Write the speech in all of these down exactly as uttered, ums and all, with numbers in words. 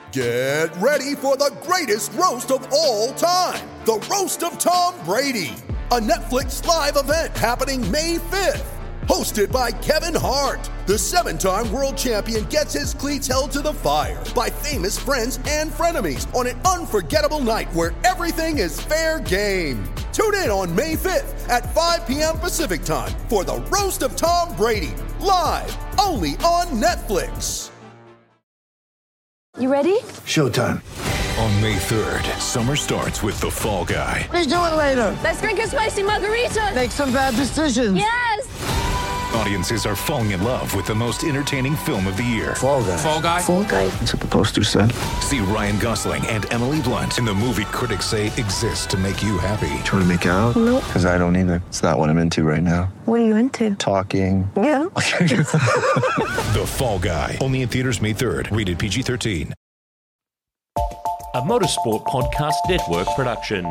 Get ready for the greatest roast of all time, the Roast of Tom Brady, a Netflix live event happening May fifth. Hosted by Kevin Hart, the seven-time world champion gets his cleats held to the fire by famous friends and frenemies on an unforgettable night where everything is fair game. Tune in on May fifth at five p.m. Pacific time for the Roast of Tom Brady, live only on Netflix. You ready? Showtime. On May third, summer starts with The Fall Guy. Let's do it later. Let's drink a spicy margarita. Make some bad decisions. Yes! Audiences are falling in love with the most entertaining film of the year. Fall Guy. Fall Guy? Fall Guy. That's what the poster said. See Ryan Gosling and Emily Blunt in the movie critics say exists to make you happy. Trying to make it out? Nope. Because I don't either. It's not what I'm into right now. What are you into? Talking. Yeah. The Fall Guy. Only in theaters May third. Rated P G thirteen. A Motorsport Podcast Network production.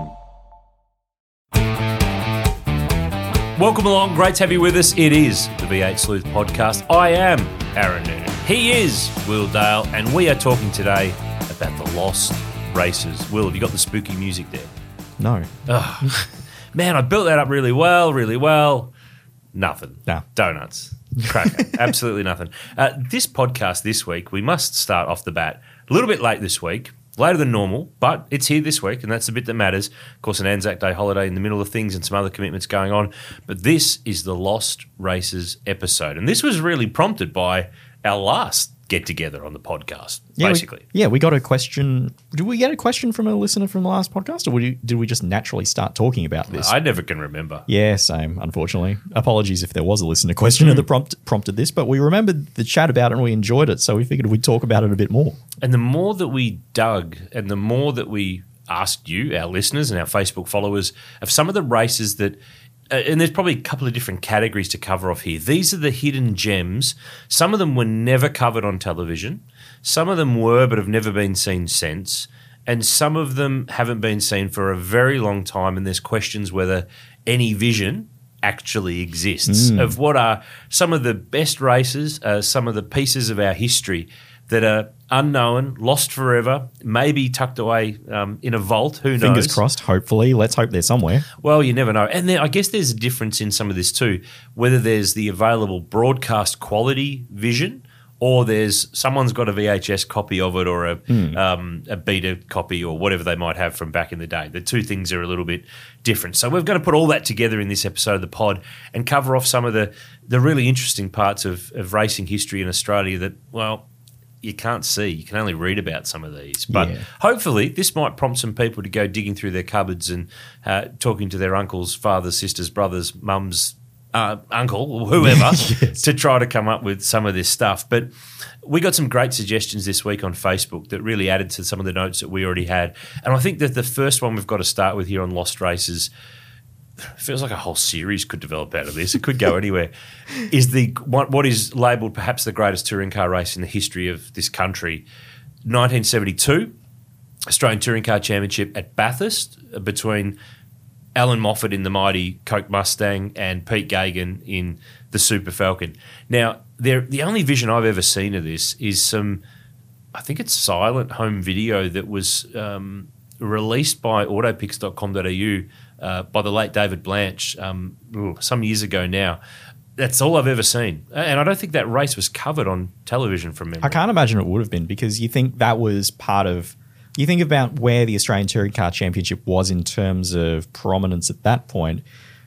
Welcome along. Great to have you with us. It is the V eight Sleuth Podcast. I am Aaron Noonan. He is Will Dale, and we are talking today about the lost races. Will, have you got the spooky music there? No. Oh, man, I built that up really well, really well. Nothing. No. Donuts. Cracker. Absolutely nothing. Uh, this podcast this week, we must start off the bat a little bit late this week. Later than normal, but it's here this week, and that's the bit that matters. Of course, an Anzac Day holiday in the middle of things and some other commitments going on. But this is the Lost Races episode. And this was really prompted by our last get-together on the podcast, yeah, basically. We, yeah, we got a question. Did we get a question from a listener from the last podcast, or did we, did we just naturally start talking about this? I never can remember. Yeah, same, unfortunately. Apologies if there was a listener question that prompt, prompted this, but we remembered the chat about it and we enjoyed it, so we figured we'd talk about it a bit more. And the more that we dug and the more that we asked you, our listeners and our Facebook followers, of some of the races that Uh, and there's probably a couple of different categories to cover off here. These are the hidden gems. Some of them were never covered on television. Some of them were but have never been seen since. And some of them haven't been seen for a very long time, and there's questions whether any vision actually exists mm. of what are some of the best races, uh, some of the pieces of our history that are unknown, lost forever, maybe tucked away um, in a vault. Who knows? Fingers crossed, hopefully. Let's hope they're somewhere. Well, you never know. And there, I guess there's a difference in some of this too, whether there's the available broadcast quality vision or there's someone's got a V H S copy of it or a, mm. um, a beta copy or whatever they might have from back in the day. The two things are a little bit different. So we're going to put all that together in this episode of the pod and cover off some of the, the really interesting parts of, of racing history in Australia that, well, you can't see. You can only read about some of these. But yeah. hopefully this might prompt some people to go digging through their cupboards and uh, talking to their uncles, fathers, sisters, brothers, mums, uh, uncle, or whoever yes. to try to come up with some of this stuff. But we got some great suggestions this week on Facebook that really added to some of the notes that we already had. And I think that the first one we've got to start with here on Lost Races feels like a whole series could develop out of this. It could go anywhere. Is the what, what is labelled perhaps the greatest touring car race in the history of this country? nineteen seventy-two, Australian Touring Car Championship at Bathurst between Alan Moffat in the mighty Coke Mustang and Pete Gagan in the Super Falcon. Now, the only vision I've ever seen of this is some, I think it's silent home video that was um, released by autopix dot com dot a u Uh, by the late David Blanche um, some years ago now. That's all I've ever seen. And I don't think that race was covered on television from memory. I can't imagine it would have been because you think that was part of – you think about where the Australian Touring Car Championship was in terms of prominence at that point.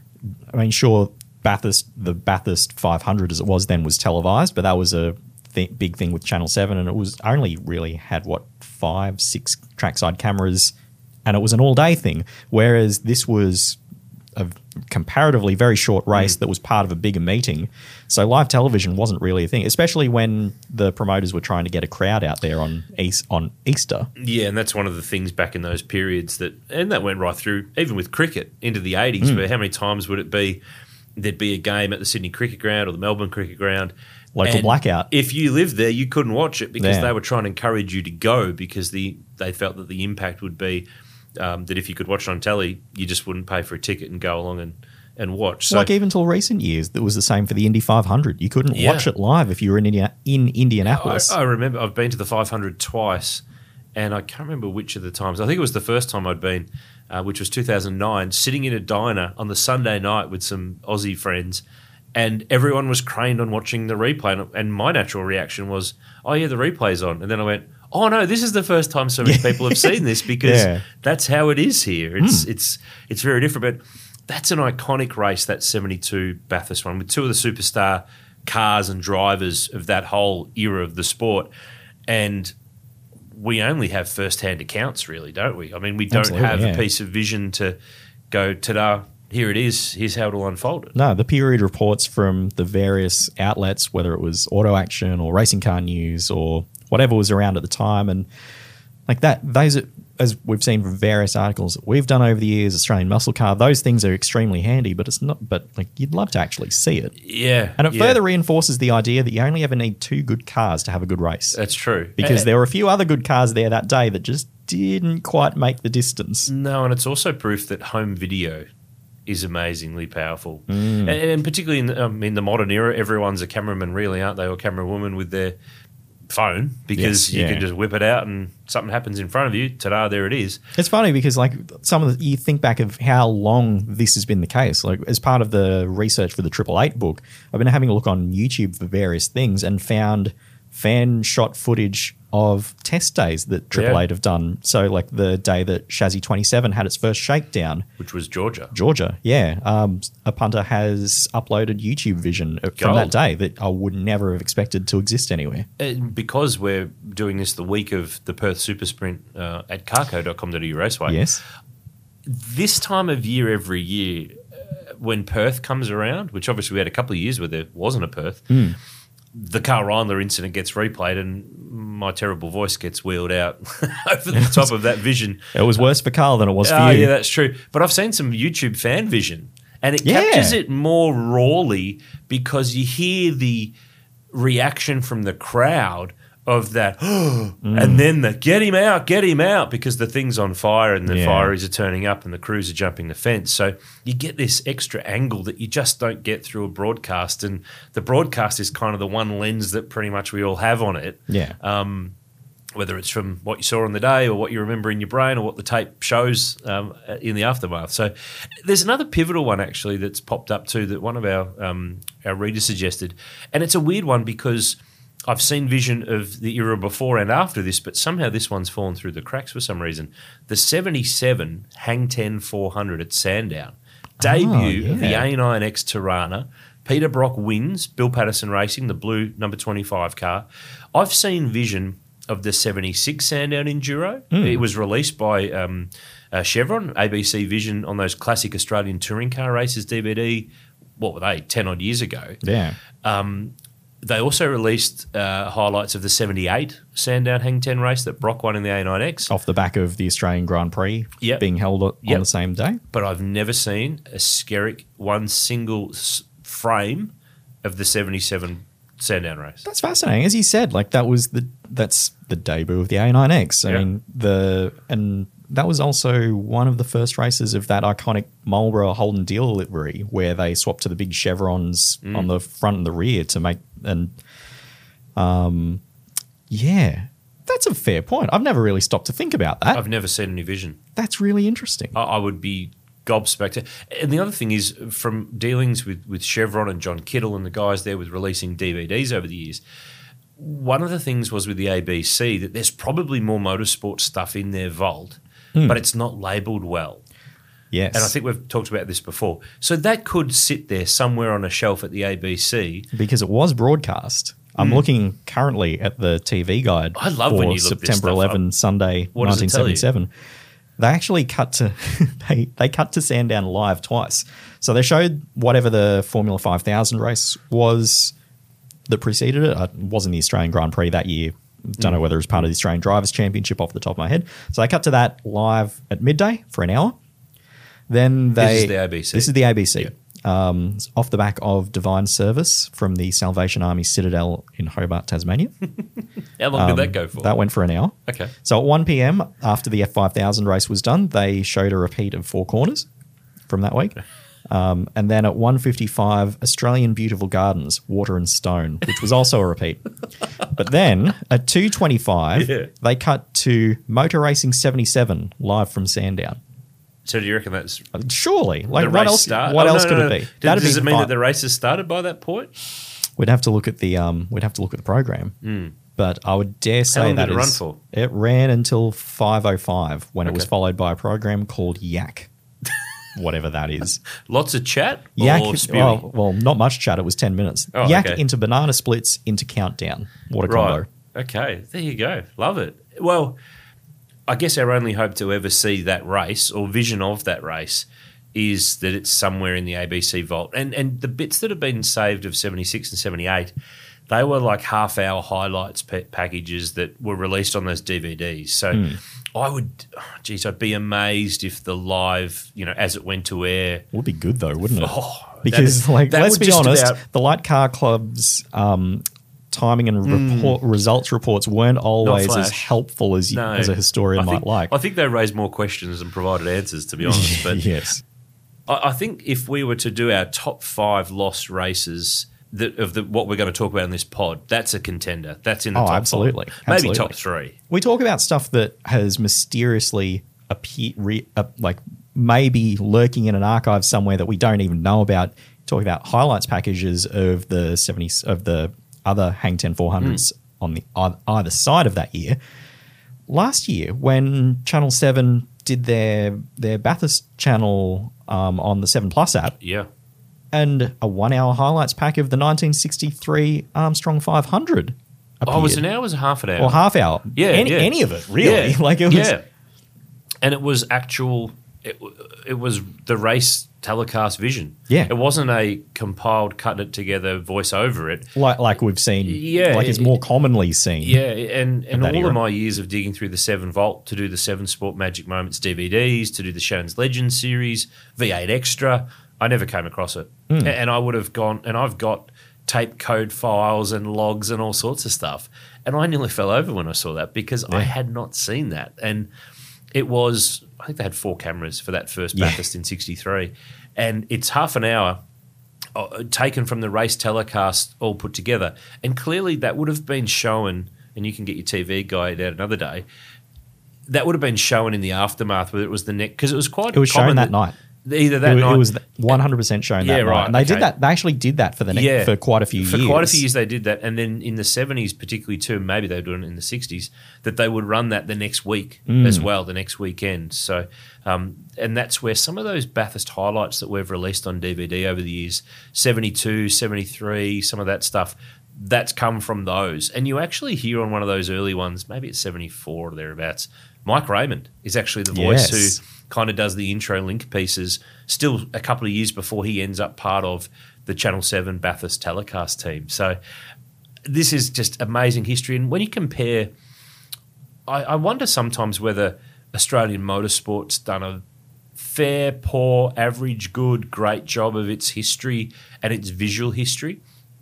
I mean, sure, Bathurst, the Bathurst five hundred as it was then was televised, but that was a th- big thing with Channel seven and it was only really had, what, five, six trackside cameras – and it was an all-day thing, whereas this was a comparatively very short race mm. that was part of a bigger meeting. So live television wasn't really a thing, especially when the promoters were trying to get a crowd out there on East, on Easter. Yeah, and that's one of the things back in those periods that, and that went right through, even with cricket into the eighties, mm. where how many times would it be there'd be a game at the Sydney Cricket Ground or the Melbourne Cricket Ground. Local and blackout. If you lived there, you couldn't watch it because yeah. they were trying to encourage you to go because the they felt that the impact would be Um, that if you could watch it on telly, you just wouldn't pay for a ticket and go along and, and watch. So, like even till recent years, that was the same for the Indy five hundred. You couldn't yeah. watch it live if you were in India, in Indianapolis. I, I remember I've been to the five hundred twice, and I can't remember which of the times. I think it was the first time I'd been, uh, which was two thousand nine, sitting in a diner on the Sunday night with some Aussie friends, and everyone was craned on watching the replay. And, and my natural reaction was, oh, yeah, the replay's on. And then I went, oh, no, this is the first time so many people have seen this because Yeah. that's how it is here. It's, Hmm. it's, it's very different. But that's an iconic race, that seventy-two Bathurst one, with two of the superstar cars and drivers of that whole era of the sport. And we only have first-hand accounts, really, don't we? I mean, we don't Absolutely, have yeah. a piece of vision to go, ta-da, here it is, here's how it'll unfold. No, the period reports from the various outlets, whether it was Auto Action or Racing Car News or whatever was around at the time, and like that, those are, as we've seen from various articles that we've done over the years, Australian Muscle Car, those things are extremely handy, but it's not. But like you'd love to actually see it, Yeah. and it yeah, further reinforces the idea that you only ever need two good cars to have a good race. That's true. Because Uh, there were a few other good cars there that day that just didn't quite make the distance. No, and it's also proof that home video is amazingly powerful. Mm. And, and particularly in the, um, in the modern era, everyone's a cameraman, really, aren't they, or camera woman with their phone, because Yes, you yeah. can just whip it out and something happens in front of you. Ta-da, there it is. It's funny because like some of the, you think back of how long this has been the case. Like as part of the research for the Triple Eight book, I've been having a look on YouTube for various things and found fan shot footage of test days that Triple Yeah. Eight have done. So like the day that Chassis twenty-seven had its first shakedown, Which was Georgia. Georgia, yeah, um, a punter has uploaded YouTube vision from that Gold. day that I would never have expected to exist anywhere. And because we're doing this the week of the Perth Super Sprint uh, at carco dot com dot a u Raceway, Yes. this time of year every year, uh, when Perth comes around, which obviously we had a couple of years where there wasn't a Perth, Hmm. the Carl Reindler incident gets replayed and my terrible voice gets wheeled out over the top of that vision. It was worse for Carl than it was for Oh, you. yeah, that's true. But I've seen some YouTube fan vision, and it Yeah. captures it more rawly because you hear the reaction from the crowd of that, Mm. and then the get him out, get him out, because the thing's on fire and the Yeah. fireys are turning up and the crews are jumping the fence. So you get this extra angle that you just don't get through a broadcast, and the broadcast is kind of the one lens that pretty much we all have on it. Yeah. Um, whether it's from what you saw on the day or what you remember in your brain or what the tape shows um, in the aftermath. So there's another pivotal one actually that's popped up too that one of our um, our readers suggested, and it's a weird one because I've seen vision of the era before and after this, but somehow this one's fallen through the cracks for some reason. The seventy-seven Hang ten four hundred at Sandown, debut of the yeah. A nine X Tirana. Peter Brock wins, Bill Patterson Racing, the blue number twenty-five car. I've seen vision of the seventy-six Sandown Enduro. It was released by um, uh, Chevron, A B C Vision, on those classic Australian touring car races D V D. What were they, ten odd years ago? Yeah. They also released uh, highlights of the seventy-eight Sandown Hang ten race that Brock won in the A nine X. Off the back of the Australian Grand Prix Yep. being held on Yep. the same day. But I've never seen a Skerrick one single s- frame of the seventy-seven Sandown race. That's fascinating. As you said, like that was the that's the debut of the A nine X. I Yeah. mean, the and that was also one of the first races of that iconic Marlboro Holden dealer livery where they swapped to the big chevrons Mm. on the front and the rear to make and um yeah. That's a fair point. I've never really stopped to think about that. I've never seen any vision. That's really interesting. I, I would be gobsmacked. And the other thing is, from dealings with, with Chevron and John Kittle and the guys there with releasing D V Ds over the years, one of the things was with the A B C that there's probably more motorsport stuff in their vault, but it's not labelled well. Yes. And I think we've talked about this before. So that could sit there somewhere on a shelf at the A B C. because it was broadcast. I'm looking currently at the T V guide I love for when you look this September stuff up. eleventh, Sunday, What does it tell you? nineteen seventy-seven. They actually cut to they they cut to Sandown live twice. So they showed whatever the Formula five thousand race was that preceded it. It wasn't the Australian Grand Prix that year. Don't Mm. know whether it was part of the Australian Drivers' Championship off the top of my head. So they cut to that live at midday for an hour. Then they This is the A B C. This is the A B C. Um, it's off the back of Divine Service from the Salvation Army Citadel in Hobart, Tasmania. How long did that go for? That went for an hour. Okay. So at one p.m. after the F five thousand race was done, they showed a repeat of Four Corners from that week. Um, and then at one fifty-five, Australian Beautiful Gardens, Water and Stone, which was also a repeat. But then at two twenty-five, Yeah. they cut to Motor Racing seventy-seven, live from Sandown. So do you reckon that's Surely. Like, the what race else, start? what Oh, else no, could no, it no. be? Does, That'd does be it mean fun. that the race has started by that point? We'd have to look at the um, we'd have to look at the program. But I would dare say long that did it run is- for? It ran until five oh five when it was Okay. followed by a program called Yak. Whatever that is. Lots of chat Yak, or spewing? well, well, not much chat. It was ten minutes. Oh, Yak okay. into banana splits into countdown. What a Right. combo. Okay. There you go. Love it. Well, I guess our only hope to ever see that race or vision of that race is that it's somewhere in the A B C vault. And and the bits that have been saved of seventy-six and seventy-eight, they were like half-hour highlights pa- packages that were released on those D V Ds. So Hmm. I would, oh, geez, I'd be amazed if the live, you know, as it went to air, Would be good though, wouldn't it? Oh, because, that- like, that let's would be just honest, about- the Light Car Club's um, timing and Hmm. report, results reports weren't always as flash. helpful as you, no, as a historian I might think, like. I think they raised more questions than provided answers, to be honest. But yes. I I think if we were to do our top five lost races that, of the, what we're going to talk about in this pod, that's a contender. That's in the Oh, top absolutely. five. Maybe Absolutely. top three. We talk about stuff that has mysteriously appeared, re, uh, like maybe lurking in an archive somewhere that we don't even know about. Talk about highlights packages of the seventies of the other Hang ten four hundreds Hmm. on the ei- either side of that year. Last year, when Channel Seven did their their Bathurst channel um, on the Seven Plus app, Yeah. and a one-hour highlights pack of the nineteen sixty-three Armstrong five hundred. Oh, was it appeared. an hour? or Was it half an hour? Or half hour. Yeah, any, yeah. any of it, really. Yeah. Like, it was. Yeah. And it was actual. It, it was the race telecast vision. Yeah. It wasn't a compiled, cut it together, voice over it. Like, like we've seen, Yeah, like it's it- more commonly seen. Yeah, and, and that all era. of my years of digging through the Seven Vault to do the Seven Sport Magic Moments D V Ds, to do the Shannon's Legends series, V eight Extra, I never came across it. Hmm. A- And I would have gone, and I've got tape code files and logs and all sorts of stuff. And I nearly fell over when I saw that because I had not seen that. And it was, I think they had four cameras for that first Yeah. Bathurst in sixty-three. And it's half an hour uh, taken from the race telecast all put together. And clearly that would have been shown, and you can get your T V guide out another day, that would have been shown in the aftermath, whether it was the next, because it was quite It was shown common that night. Either that It, night. it was one hundred percent shown Yeah, that night. right, And they okay. did that. They actually did that for the next, Yeah. for quite a few For years. quite a few years they did that. And then in the seventies, particularly too, maybe they were doing it in the sixties, that they would run that the next week Mm. as well, the next weekend. So, um, and that's where some of those Bathurst highlights that we've released on D V D over the years, seventy-two, seventy-three, some of that stuff, that's come from those. And you actually hear on one of those early ones, maybe it's seventy-four or thereabouts, Mike Raymond is actually the voice Yes. who kind of does the intro link pieces still a couple of years before he ends up part of the Channel seven Bathurst telecast team. So this is just amazing history. And when you compare, I, I wonder sometimes whether Australian motorsport's done a fair, poor, average, good, great job of its history and its visual history.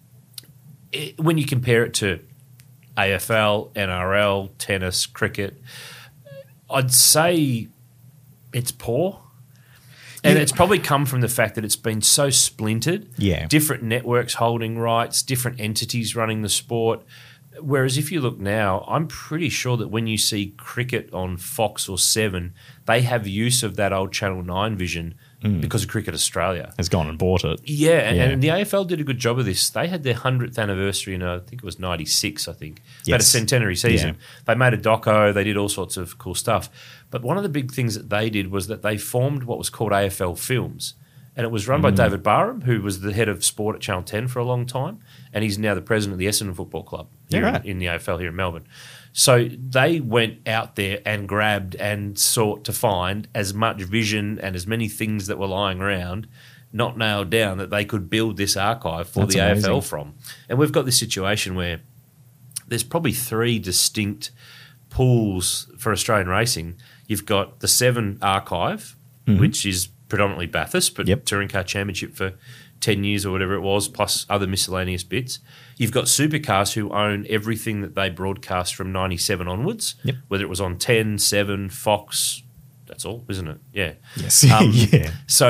It, when you compare it to A F L, N R L, tennis, cricket, I'd say it's poor. And Yeah. it's probably come from the fact that it's been so splintered. Yeah. Different networks holding rights, different entities running the sport. Whereas if you look now, I'm pretty sure that when you see cricket on Fox or Seven, they have use of that old Channel nine vision because of Cricket Australia. Has gone and bought it. Yeah, and, Yeah. and the A F L did a good job of this. They had their hundredth anniversary in, uh, I think it was ninety-six, I think. They had a Yes. centenary season. Yeah. They made a doco, they did all sorts of cool stuff. But one of the big things that they did was that they formed what was called A F L Films. And it was run Mm. by David Barham, who was the head of sport at Channel ten for a long time. And he's now the president of the Essendon Football Club here Yeah, right. in, in the A F L here in Melbourne. So they went out there and grabbed and sought to find as much vision and as many things that were lying around, not nailed down, that they could build this archive for That's the A F L amazing. from. And we've got this situation where there's probably three distinct pools for Australian racing. You've got the Seven archive, which is predominantly Bathurst, but Yep. Touring Car Championship for ten years or whatever it was, plus other miscellaneous bits. You've got Supercars who own everything that they broadcast from ninety-seven onwards, Yep. whether it was on ten, seven, Fox, that's all, isn't it? Yeah. Yes. Um, yeah. So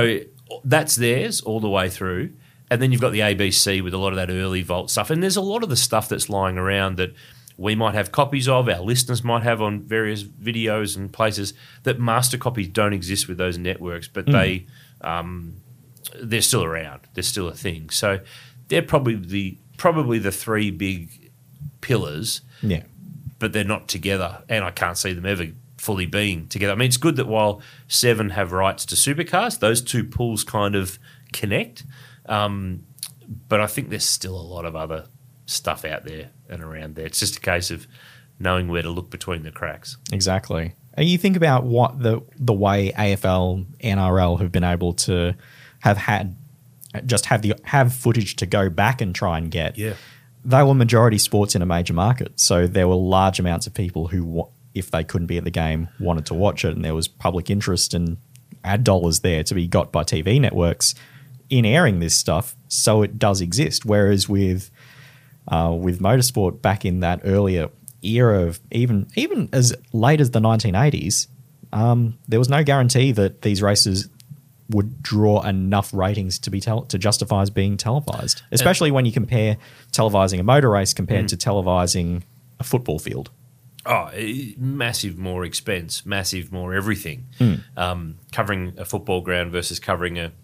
that's theirs all the way through. And then you've got the A B C with a lot of that early Volt stuff. And there's a lot of the stuff that's lying around that we might have copies of, our listeners might have on various videos and places that master copies don't exist with those networks, but mm. they um, they're still around. They're still a thing. So they're probably the probably the three big pillars. Yeah. But they're not together, and I can't see them ever fully being together. I mean, it's good that while Seven have rights to Supercars, those two pools kind of connect. Um, but I think there's still a lot of other stuff out there and around there. It's just a case of knowing where to look between the cracks. Exactly. And you think about what the the way A F L, N R L have been able to have had just have the have footage to go back and try and get. Yeah. They were majority sports in a major market, so there were large amounts of people who, if they couldn't be at the game, wanted to watch it, and there was public interest and ad dollars there to be got by T V networks in airing this stuff, so it does exist. Whereas with uh, with motorsport back in that earlier era of even even as late as the nineteen eighties, um, there was no guarantee that these races would draw enough ratings to be tel- to justify as being televised, especially when you compare televising a motor race compared mm. to televising a football field. Oh, massive more expense, massive more everything. Mm. Um, covering a football ground versus covering a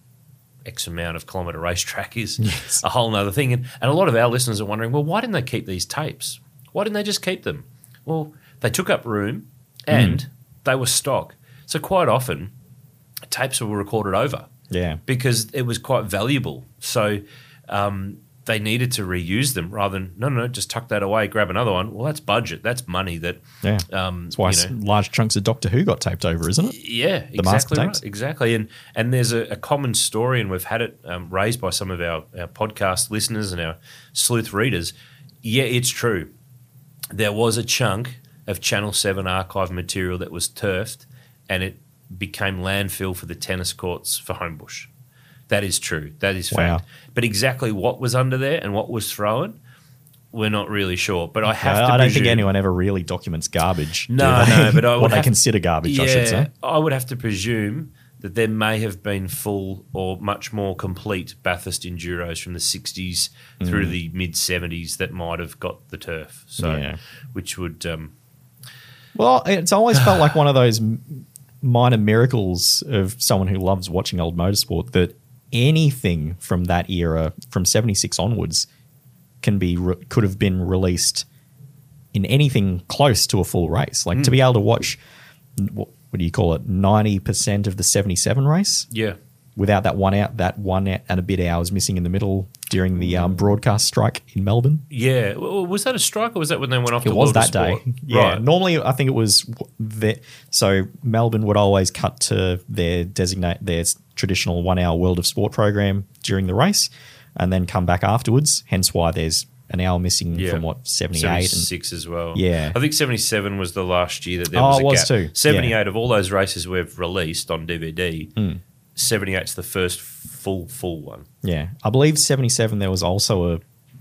X amount of kilometre racetrack is yes. a whole other thing. And, and a lot of our listeners are wondering, well, why didn't they keep these tapes? Why didn't they just keep them? Well, they took up room and mm. they were stock. So quite often, tapes were recorded over. Yeah. Because it was quite valuable. So um, they needed to reuse them rather than, no, no, no, just tuck that away, grab another one. Well, that's budget. That's money that... Yeah. Um, that's why you know, large chunks of Doctor Who got taped over, isn't it? Yeah, the exactly master right. tapes. Exactly. And and there's a, a common story, and we've had it um, raised by some of our, our podcast listeners and our sleuth readers. Yeah, it's true. There was a chunk of Channel seven archive material that was turfed, and it became landfill for the tennis courts for Homebush. That is true. That is fact. Wow. But exactly what was under there and what was thrown, we're not really sure. But I have uh, to I don't presume, think anyone ever really documents garbage. No, do they? no, but I would what have, they consider garbage, yeah, I should say. I would have to presume that there may have been full or much more complete Bathurst Enduros from the sixties mm. through to the mid-seventies that might have got the turf. So, yeah. which would... Um, well, it's always felt like one of those minor miracles of someone who loves watching old motorsport that anything from that era, from seventy-six onwards, can be re- could have been released in anything close to a full race. Like mm. to be able to watch, what, what do you call it, ninety percent of the seventy-seven race? Yeah. Without that one out, that one and a bit hours missing in the middle during the um, broadcast strike in Melbourne. Yeah. Well, was that a strike or was that when they went off it to was World of that day. Sport? Yeah. Right. Normally, I think it was the, so Melbourne would always cut to their designate their traditional one hour World of Sport program during the race, and then come back afterwards. Hence why there's an hour missing Yeah. from what seventy-eight seventy-six and, as well. Yeah. I think seventy-seven was the last year that there Oh, was a it was gap. too. seventy-eight Yeah. of all those races we've released on D V D, Mm. seventy-eight's the first full full one. Yeah, I believe seventy-seven there was also a,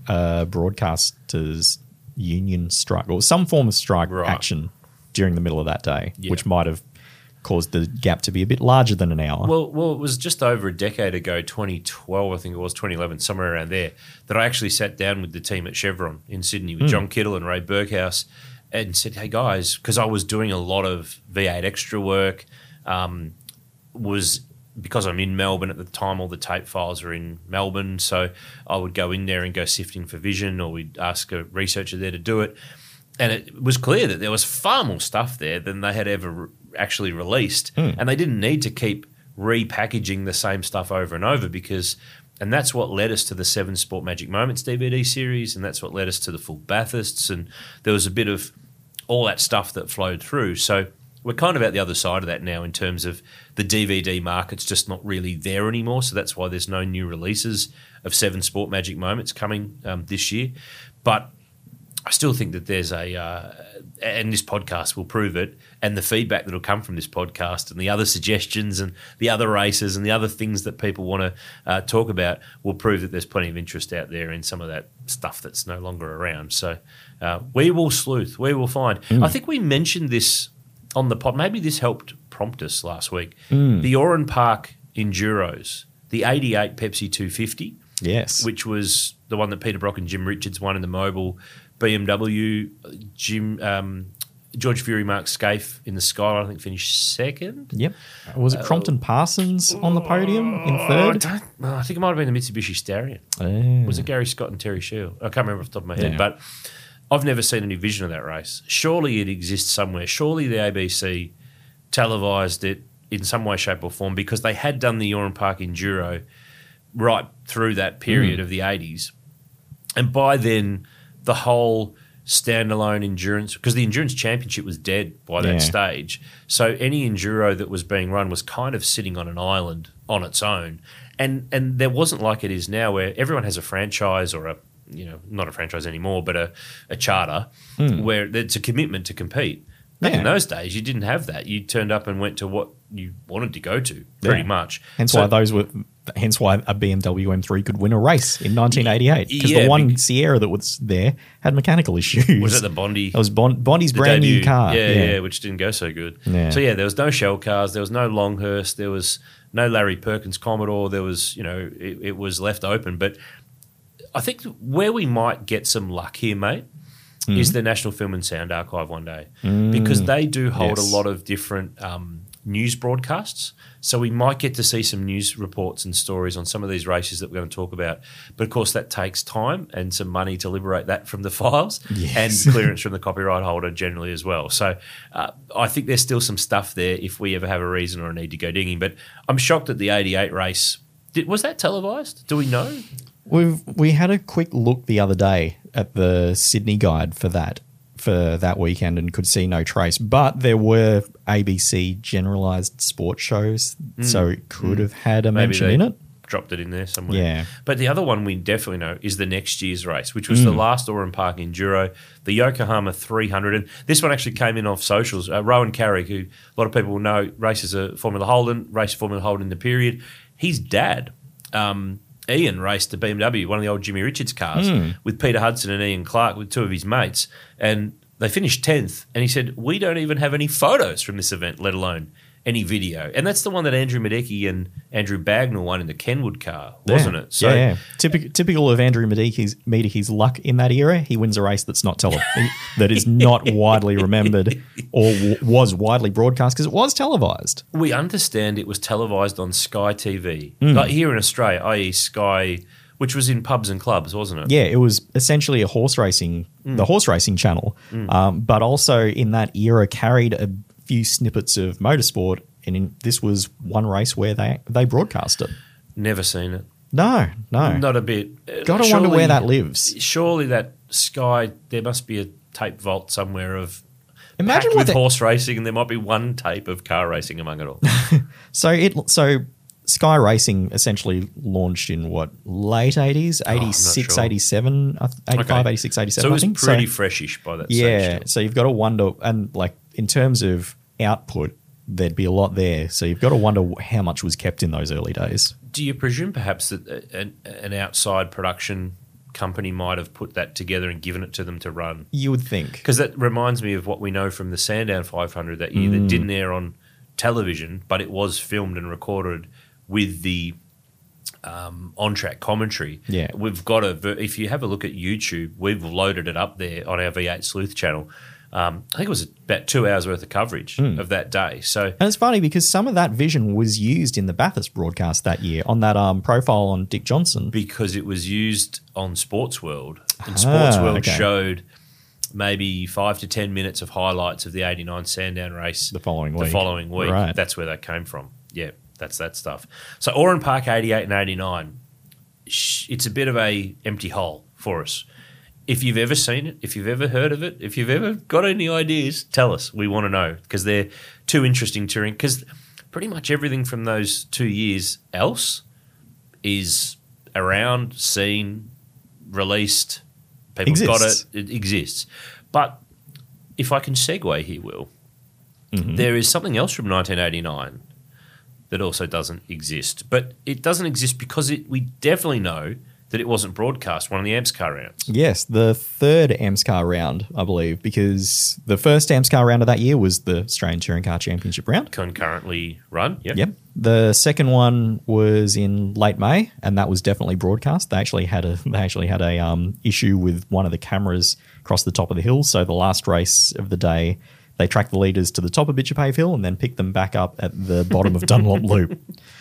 a broadcasters union strike or some form of strike Right. action during the middle of that day, Yeah. which might have caused the gap to be a bit larger than an hour. Well, well, it was just over a decade ago, twenty twelve, I think it was, twenty eleven, somewhere around there, that I actually sat down with the team at Chevron in Sydney with Mm. John Kittle and Ray Burkhouse and said, hey, guys, because I was doing a lot of V eight extra work, um, was because I'm in Melbourne at the time, all the tape files are in Melbourne, so I would go in there and go sifting for vision, or we'd ask a researcher there to do it. And it was clear that there was far more stuff there than they had ever re- actually released. Mm. And they didn't need to keep repackaging the same stuff over and over because, and that's what led us to the Seven Sport Magic Moments D V D series, and that's what led us to the full Bathursts. And there was a bit of all that stuff that flowed through. So we're kind of at the other side of that now in terms of the D V D market's just not really there anymore. So that's why there's no new releases of Seven Sport Magic Moments coming um, this year. But I still think that there's a, uh, and this podcast will prove it, and the feedback that will come from this podcast and the other suggestions and the other races and the other things that people want to uh, talk about will prove that there's plenty of interest out there in some of that stuff that's no longer around. So uh, we will sleuth, we will find. Mm. I think we mentioned this on the pod. Maybe this helped prompt us last week. Mm. The Oran Park Enduros the eighty-eight Pepsi two fifty, Yes. which was the one that Peter Brock and Jim Richards won in the Mobile. B M W, Jim um, George Fury, Mark Scaife in the Skyline, I think, finished second. Yep. Was it Crompton Parsons on the podium in Oh, I, third? don't, no, I think it might have been the Mitsubishi Starion. Oh. Was it Gary Scott and Terry Shield? I can't remember off the top of my head, Yeah. but I've never seen any vision of that race. Surely it exists somewhere. Surely the A B C televised it in some way, shape or form, because they had done the Oran Park Enduro right through that period Mm. of the eighties. And by then, the whole standalone endurance, because the Endurance Championship was dead by that Yeah. stage. So any enduro that was being run was kind of sitting on an island on its own. And and there wasn't like it is now where everyone has a franchise or a, you know, not a franchise anymore, but a, a charter where it's a commitment to compete. Back in Hmm. Yeah. those days, you didn't have that. You turned up and went to what you wanted to go to, pretty Yeah. much. Hence So- why those were. Hence why a B M W M three could win a race in nineteen eighty-eight, because Yeah, the one bec- Sierra that was there had mechanical issues. Was it the Bondi? That was Bond, Bondi's the brand debut, new car. Yeah, yeah, which didn't go so good. Yeah. So yeah, there was no Shell cars, there was no Longhurst, there was no Larry Perkins Commodore. There was, you know, it, it was left open. But I think where we might get some luck here, mate, Mm. is the National Film and Sound Archive one day, because they do hold Yes. a lot of different um, news broadcasts. So we might get to see some news reports and stories on some of these races that we're going to talk about. But of course, that takes time and some money to liberate that from the files Yes. and clearance from the copyright holder generally as well. So uh, I think there's still some stuff there if we ever have a reason or a need to go digging. But I'm shocked at the eighty-eight race. Did, was that televised? Do we know? We've we had a quick look the other day at the Sydney guide for that for that weekend and could see no trace. But there were A B C generalised sports shows, so it could have had a Maybe mention they in it. dropped it in there somewhere. Yeah. But the other one we definitely know is the next year's race, which was the last Oran Park Enduro, the Yokohama three hundred. And this one actually came in off socials. Uh, Rowan Carrick, who a lot of people will know, races a Formula Holden, raced Formula Holden in the period. His dad, um, Ian, raced a B M W, one of the old Jimmy Richards cars, with Peter Hudson and Ian Clark, with two of his mates. And they finished tenth. And he said, we don't even have any photos from this event, let alone any video. And that's the one that Andrew Madecki and Andrew Bagnall won in the Kenwood car, wasn't Yeah. it? So yeah, yeah. Typical, typical of Andrew Medeki's, Medeki's luck in that era. He wins a race that's not tele- that is not widely remembered or w- was widely broadcast because it was televised. we understand it was televised on Sky T V, Hmm. like here in Australia, that is. Sky, which was in pubs and clubs, wasn't it? Yeah, it was essentially a horse racing, the horse racing channel, um, but also in that era carried a few snippets of motorsport, and in, this was one race where they they broadcast it. Never seen it. No, no, Not a bit. Uh, Gotta wonder surely- where that lives. Surely that Sky, there must be a tape vault somewhere of Imagine packed what with they- horse racing, and there might be one tape of car racing among it all. So it so Sky Racing essentially launched in what late eighties, eighty-six, sure. eighty-seven, uh, eighty-five, Okay. eighty-six, eighty-seven. So it I was think. pretty so, freshish by that yeah. stage. So you've got to wonder, and like in terms of output, there'd be a lot there. So you've got to wonder how much was kept in those early days. Do you presume perhaps that a- an, an outside production company might have put that together and given it to them to run? You would think. Because that reminds me of what we know from the Sandown five hundred that year Mm. that didn't air on television, but it was filmed and recorded with the um, on-track commentary. Yeah. We've got a, ver- if you have a look at YouTube, we've loaded it up there on our V eight Sleuth channel. Um, I think it was about two hours worth of coverage Mm. of that day. So And it's funny because some of that vision was used in the Bathurst broadcast that year on that um, profile on Dick Johnson. because it was used on Sports World, and Ah, Sports World okay. showed maybe five to ten minutes of highlights of the eighty-nine Sandown race The following The week. following week, Right. that's where that came from. Yeah, that's that stuff. So Oran Park eighty-eight and eighty-nine, sh- it's a bit of a empty hole for us. If you've ever seen it, if you've ever heard of it, if you've ever got any ideas, tell us. We want to know because they're too interesting touring. Because pretty much everything from those two years else is around, seen, released. People got Exists. it. It exists. But if I can segue here, Will, there is something else from nineteen eighty-nine that also doesn't exist. But it doesn't exist because it, we definitely know that it wasn't broadcast, one of the AMSCAR rounds. Yes, the third AMSCAR round, I believe, because the first AMSCAR round of that year was the Australian Touring Car Championship round. Concurrently run, yep. Yep. The second one was in late May, and that was definitely broadcast. They actually had a they actually had a um, issue with one of the cameras across the top of the hill. So the last race of the day, they tracked the leaders to the top of Bitchapave Hill and then picked them back up at the bottom of Dunlop Loop.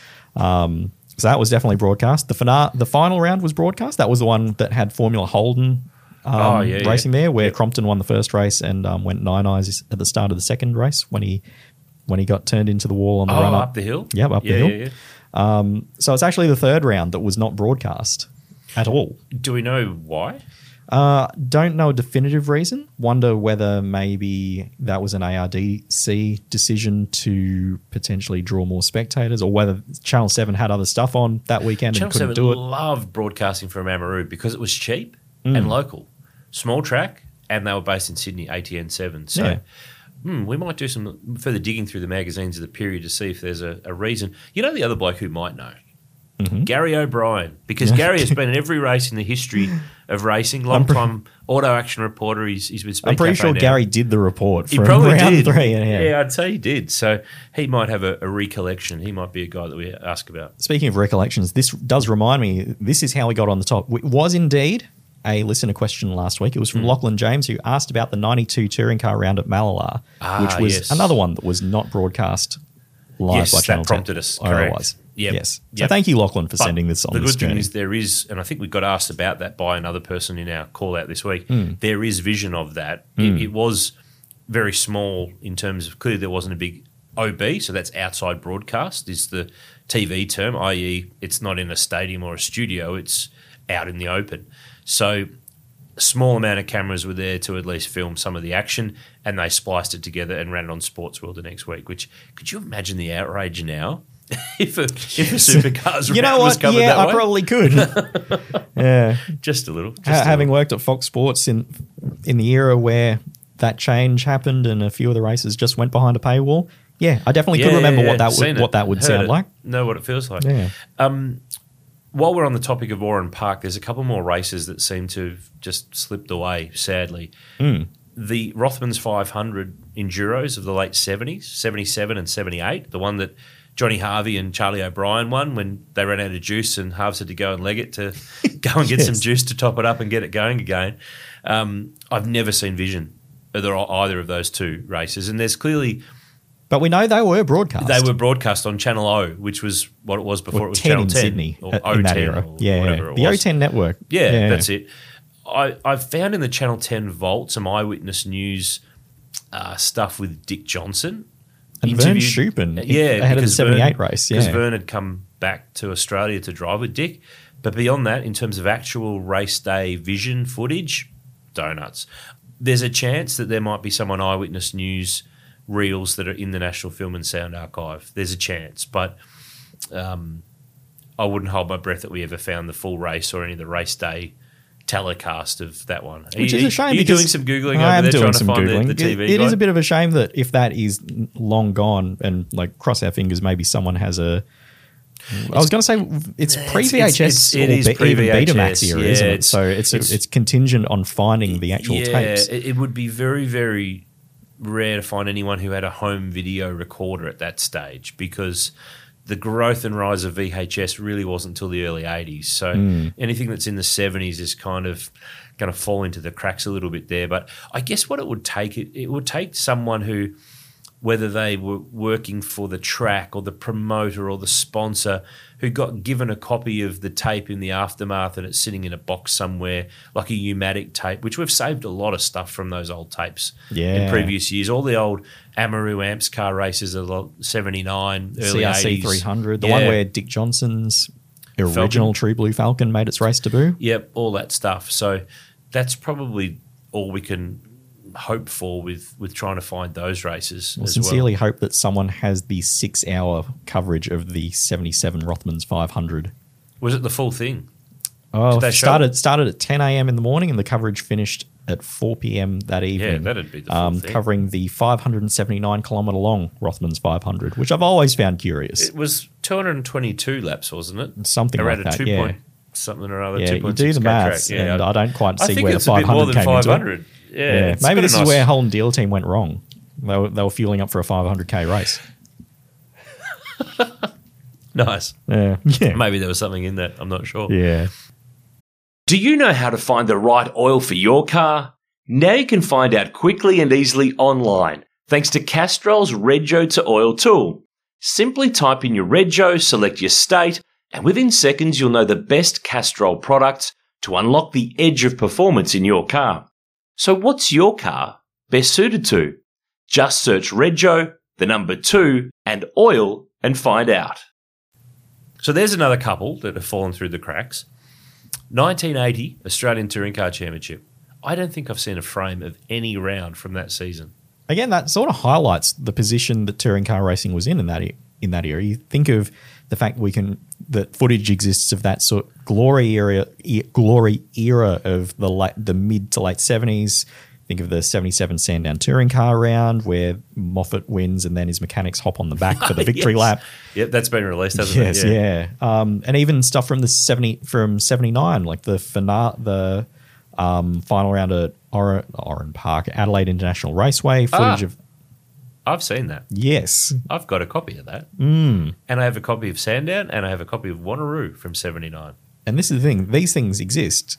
Um, so that was definitely broadcast. The fina- the final round was broadcast. That was the one that had Formula Holden um, oh, yeah, racing yeah. there, where yep. Crompton won the first race and um, went nine eyes at the start of the second race when he when he got turned into the wall on the oh, run up. up the hill? Yep, up yeah, the hill. Yeah, yeah. Um, so it's actually the third round that was not broadcast at all. Do we know why? Uh, don't know a definitive reason. Wonder whether maybe that was an A R D C decision to potentially draw more spectators, or whether Channel seven had other stuff on that weekend Channel and couldn't seven do it. loved broadcasting from Amaroo because it was cheap and local. Small track, and they were based in Sydney, A T N seven. So Yeah. hmm, we might do some further digging through the magazines of the period to see if there's a, a reason. You know the other bloke who might know? Mm-hmm. Gary O'Brien, because Gary has been in every race in the history of racing. Long time auto action reporter. He's he's with Speed I'm pretty Cafe sure now. Gary did the report He from probably round did. three. Yeah. yeah, I'd say he did. So he might have a, a recollection. He might be a guy that we ask about. Speaking of recollections, this does remind me, this is how we got on the top. It was indeed a listener question last week. It was from Mm. Lachlan James, who asked about the ninety-two touring car round at Malala, Ah, which was yes. another one that was not broadcast live Yes, by that Channel prompted ten. us, Or correct. Otherwise. Yep. Yes. So Yep. thank you, Lachlan, for But sending this on the this good thing journey. is there is, and I think we got asked about that by another person in our call out this week. Hmm. There is vision of that. It, it was very small in terms of clearly there wasn't a big O B, so that's outside broadcast is the T V term, that is, it's not in a stadium or a studio, it's out in the open. So a small amount of cameras were there to at least film some of the action, and they spliced it together and ran it on Sportsworld the next week. Which could you imagine the outrage now? if a if a supercars You know round was what? covered Yeah, that I way? probably could. yeah. Just a little. Just Ha- a having little. worked at Fox Sports in in the era where that change happened and a few of the races just went behind a paywall, yeah, I definitely could Yeah, remember yeah, what that seen would, it, what that would heard sound it, like. Know what it feels like. Yeah. Um, while we're on the topic of Oran Park, there's a couple more races that seem to have just slipped away, sadly. Mm. The Rothmans five hundred Enduros of the late seventies, seventy-seven and seventy-eight, the one that Johnny Harvey and Charlie O'Brien won when they ran out of juice and Harves had to go and leg it to go and get Yes. some juice to top it up and get it going again. Um, I've never seen vision of the- either of those two races, and there's clearly... But we know they were broadcast. They were broadcast on Channel O, which was what it was before Or it was ten Channel in ten. Sydney or at- O in that ten era. or Yeah, whatever yeah. it The was. O ten network. Yeah, that's it. I, I've found in the Channel ten vault some eyewitness news uh, stuff with Dick Johnson. And Vern Interviewed- Schuppen, yeah, ahead of the because seventy-eight Vern- race, Because yeah. Vern had come back to Australia to drive with Dick. But beyond that, in terms of actual race day vision footage, donuts. There's a chance that there might be some on Eyewitness News reels that are in the National Film and Sound Archive. There's a chance, but um, I wouldn't hold my breath that we ever found the full race or any of the race day telecast of that one. Are Which you, is a shame. Are you because doing some Googling I over am there doing trying some to find Googling. the, the T V It, it guide? is a bit of a shame that if that is long gone and like cross our fingers, maybe someone has a. I was going to say it's pre V H S it's- it or is be, even pre-V H S, Betamax era, yeah, isn't it? it's- So it's it's- it's contingent on finding the actual yeah, tapes. It, it would be very, very rare to find anyone who had a home video recorder at that stage because the growth and rise of V H S really wasn't until the early eighties. So Mm. anything that's in the seventies is kind of going to fall into the cracks a little bit there. But I guess what it would take, it, it would take someone who, whether they were working for the track or the promoter or the sponsor, who got given a copy of the tape in the aftermath and it's sitting in a box somewhere, like a U-matic tape, which we've saved a lot of stuff from those old tapes Yeah. in previous years. All the old Amaroo Amps car races of the seventy-nine, early C R C eighties. three hundred, the Yeah. one where Dick Johnson's original Falcon. True Blue Falcon made its race debut. Yep, all that stuff. So that's probably all we can hope for with, with trying to find those races Well, as sincerely well. hope that someone has the six-hour coverage of the seventy-seven Rothmans five hundred. Was it the full thing? Oh, Did they it show started it? started at ten a.m. in the morning, and the coverage finished at four p.m. that evening. Yeah, that'd be the full um, thing. covering the five hundred seventy-nine kilometre long Rothmans five hundred, which I've always found curious. It was two hundred twenty-two laps, wasn't it? Something Around like a that, yeah. something or other. Yeah, two you point do six the K track. maths, Yeah, and I don't quite I see think where the it's a bit five more hundred than came into five it. hundred. Yeah, Yeah, it's maybe got a this nice- is where Holland Dealer Team went wrong. They were, they were fueling up for a five hundred K race. Nice. Yeah, yeah, Maybe there was something in that. I'm not sure. yeah. Do you know how to find the right oil for your car? Now you can find out quickly and easily online thanks to Castrol's Rego to Oil tool. Simply type in your Rego, select your state, and within seconds you'll know the best Castrol products to unlock the edge of performance in your car. So what's your car best suited to? Just search Rego, the number two, and oil and find out. So there's another couple that have fallen through the cracks. nineteen eighty Australian Touring Car Championship. I don't think I've seen a frame of any round from that season. Again, that sort of highlights the position that touring car racing was in in that e- in that era. You think of the fact we can that footage exists of that sort of glory era, e- glory era of the late, the mid to late seventies. Think of the seventy-seven Sandown touring car round where Moffat wins and then his mechanics hop on the back for the victory Yes. lap. Yep, that's been released, hasn't Yes, it? yeah. Um, and even stuff from the seventy from seventy-nine, like the fina- the um, final round at Oran, Oran Park, Adelaide International Raceway, footage Ah. of I've seen that. yes, I've got a copy of that. Mm. And I have a copy of Sandown and I have a copy of Wanneroo from seventy-nine. and this is the thing: these things exist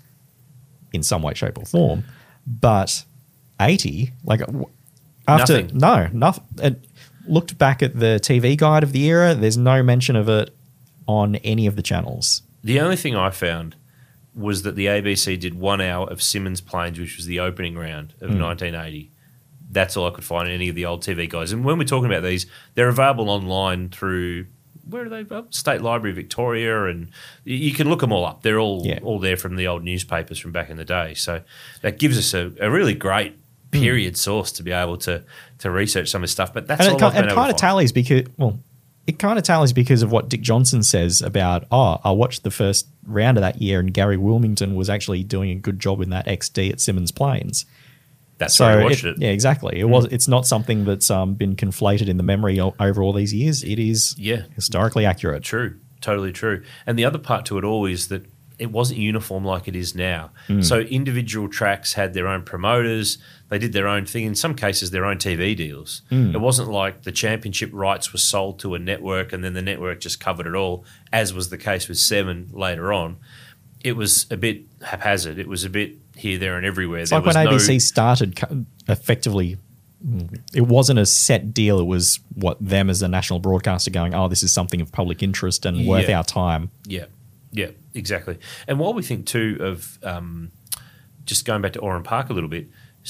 in some way, shape, or form, but eighty, like w- after Nothing. no, nothing. It looked back at the T V guide of the era. There's no mention of it on any of the channels. The only thing I found was that the A B C did one hour of Simmons Plains, which was the opening round of nineteen eighty. That's all I could find in any of the old T V guides. And when we're talking about these, they're available online through, where are they? Oh, State Library Victoria, and you- you can look them all up. They're all Yeah. all there from the old newspapers from back in the day. So that gives us a, a really great period source to be able to to research some of this stuff. But that's And all it, ki- I've been it able kind to of find. tallies because, well, it kind of tallies because of what Dick Johnson says about, oh, I watched the first round of that year and Gary Wilmington was actually doing a good job in that X D at Simmons Plains. That's So where I it- watched it. yeah, exactly. It was. It's not something that's um, been conflated in the memory o- over all these years. It is Yeah. historically accurate. True, totally true. And the other part to it all is that it wasn't uniform like it is now. So individual tracks had their own promoters. They did their own thing. In some cases, their own T V deals. It wasn't like the championship rights were sold to a network and then the network just covered it all, as was the case with Seven later on. It was a bit haphazard. It was a bit here, there, and everywhere. It's there like when was A B C no, started, co- effectively, mm, it wasn't a set deal. It was what them as a national broadcaster going, oh, this is something of public interest and worth Yeah. our time. Yeah, yeah, exactly. And while we think too of um, just going back to Oran Park a little bit,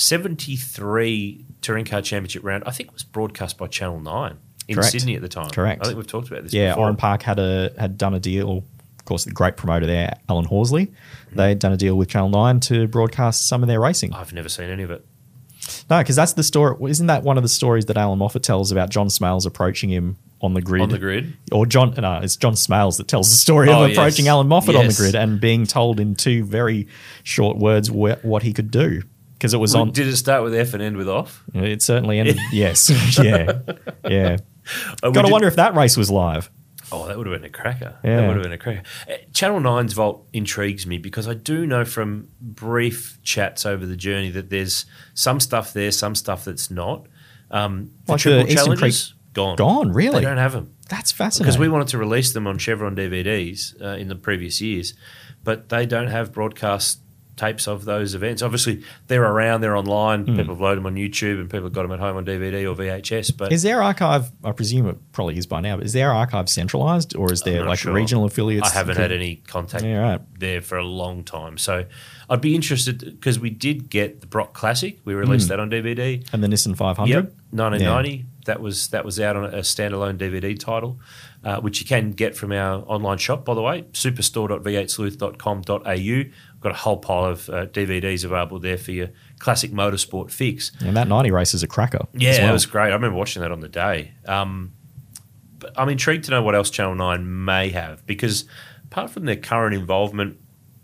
seventy-three Touring Car Championship round, I think was broadcast by Channel Nine in Correct. Sydney at the time. Correct. I think we've talked about this Yeah, before. Oran Park had a had done a deal. Of course, the great promoter there, Alan Horsley, they had done a deal with Channel Nine to broadcast some of their racing. I've never seen any of it. No, because that's the story. Isn't that one of the stories that Alan Moffat tells about John Smales approaching him on the grid? On the grid? Or John, no, it's John Smales that tells the story Oh, of yes. approaching Alan Moffat on the Yes. grid and being told in two very short words wh- what he could do. Because it was on. Did it start with F and end with off? It certainly ended. Yes. Yeah. Yeah. Oh, we Got to did- wonder if that race was live. Oh, that would have been a cracker. Yeah. That would have been a cracker. Uh, Channel nine's Vault intrigues me because I do know from brief chats over the journey that there's some stuff there, some stuff that's not. Um, the Like the Triple Eastern Challenges, gone. Gone, really? They don't have them. That's fascinating. Because we wanted to release them on Chevron D V Ds uh, in the previous years, but they don't have broadcast tapes of those events. Obviously, they're around, they're online. Hmm. People have loaded them on YouTube and people have got them at home on D V D or V H S. But Is their archive, I presume it probably is by now, but is their archive centralized or is there not like sure. regional affiliates? I haven't that had could- any contact Yeah, right. there for a long time. So I'd be interested because we did get the Brock Classic. We released that on D V D. And the Nissan five hundred? Yep, nineteen ninety. That was that was out on a standalone D V D title, uh, which you can get from our online shop, by the way, superstore dot v eight sleuth dot com dot a u. We've got a whole pile of uh, D V Ds available there for your classic motorsport fix. And that ninety race is a cracker. Yeah, as well. it was great. I remember watching that on the day. Um, but I'm intrigued to know what else Channel nine may have because apart from their current involvement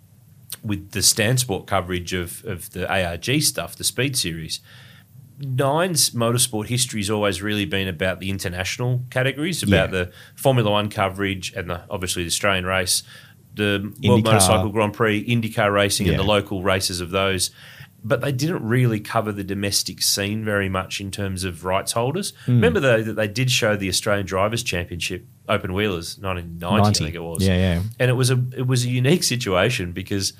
with the Stan Sport coverage of, of the A R G stuff, the Speed Series, Nine's motorsport history has always really been about the international categories, about Yeah. the Formula One coverage and the, obviously the Australian race, the World IndyCar. Motorcycle Grand Prix, IndyCar racing, Yeah. and the local races of those. But they didn't really cover the domestic scene very much in terms of rights holders. Hmm. Remember, though, that they did show the Australian Drivers' Championship Open Wheelers, nineteen ninety, ninety. I think it was. Yeah, yeah. And it was a it was a unique situation because,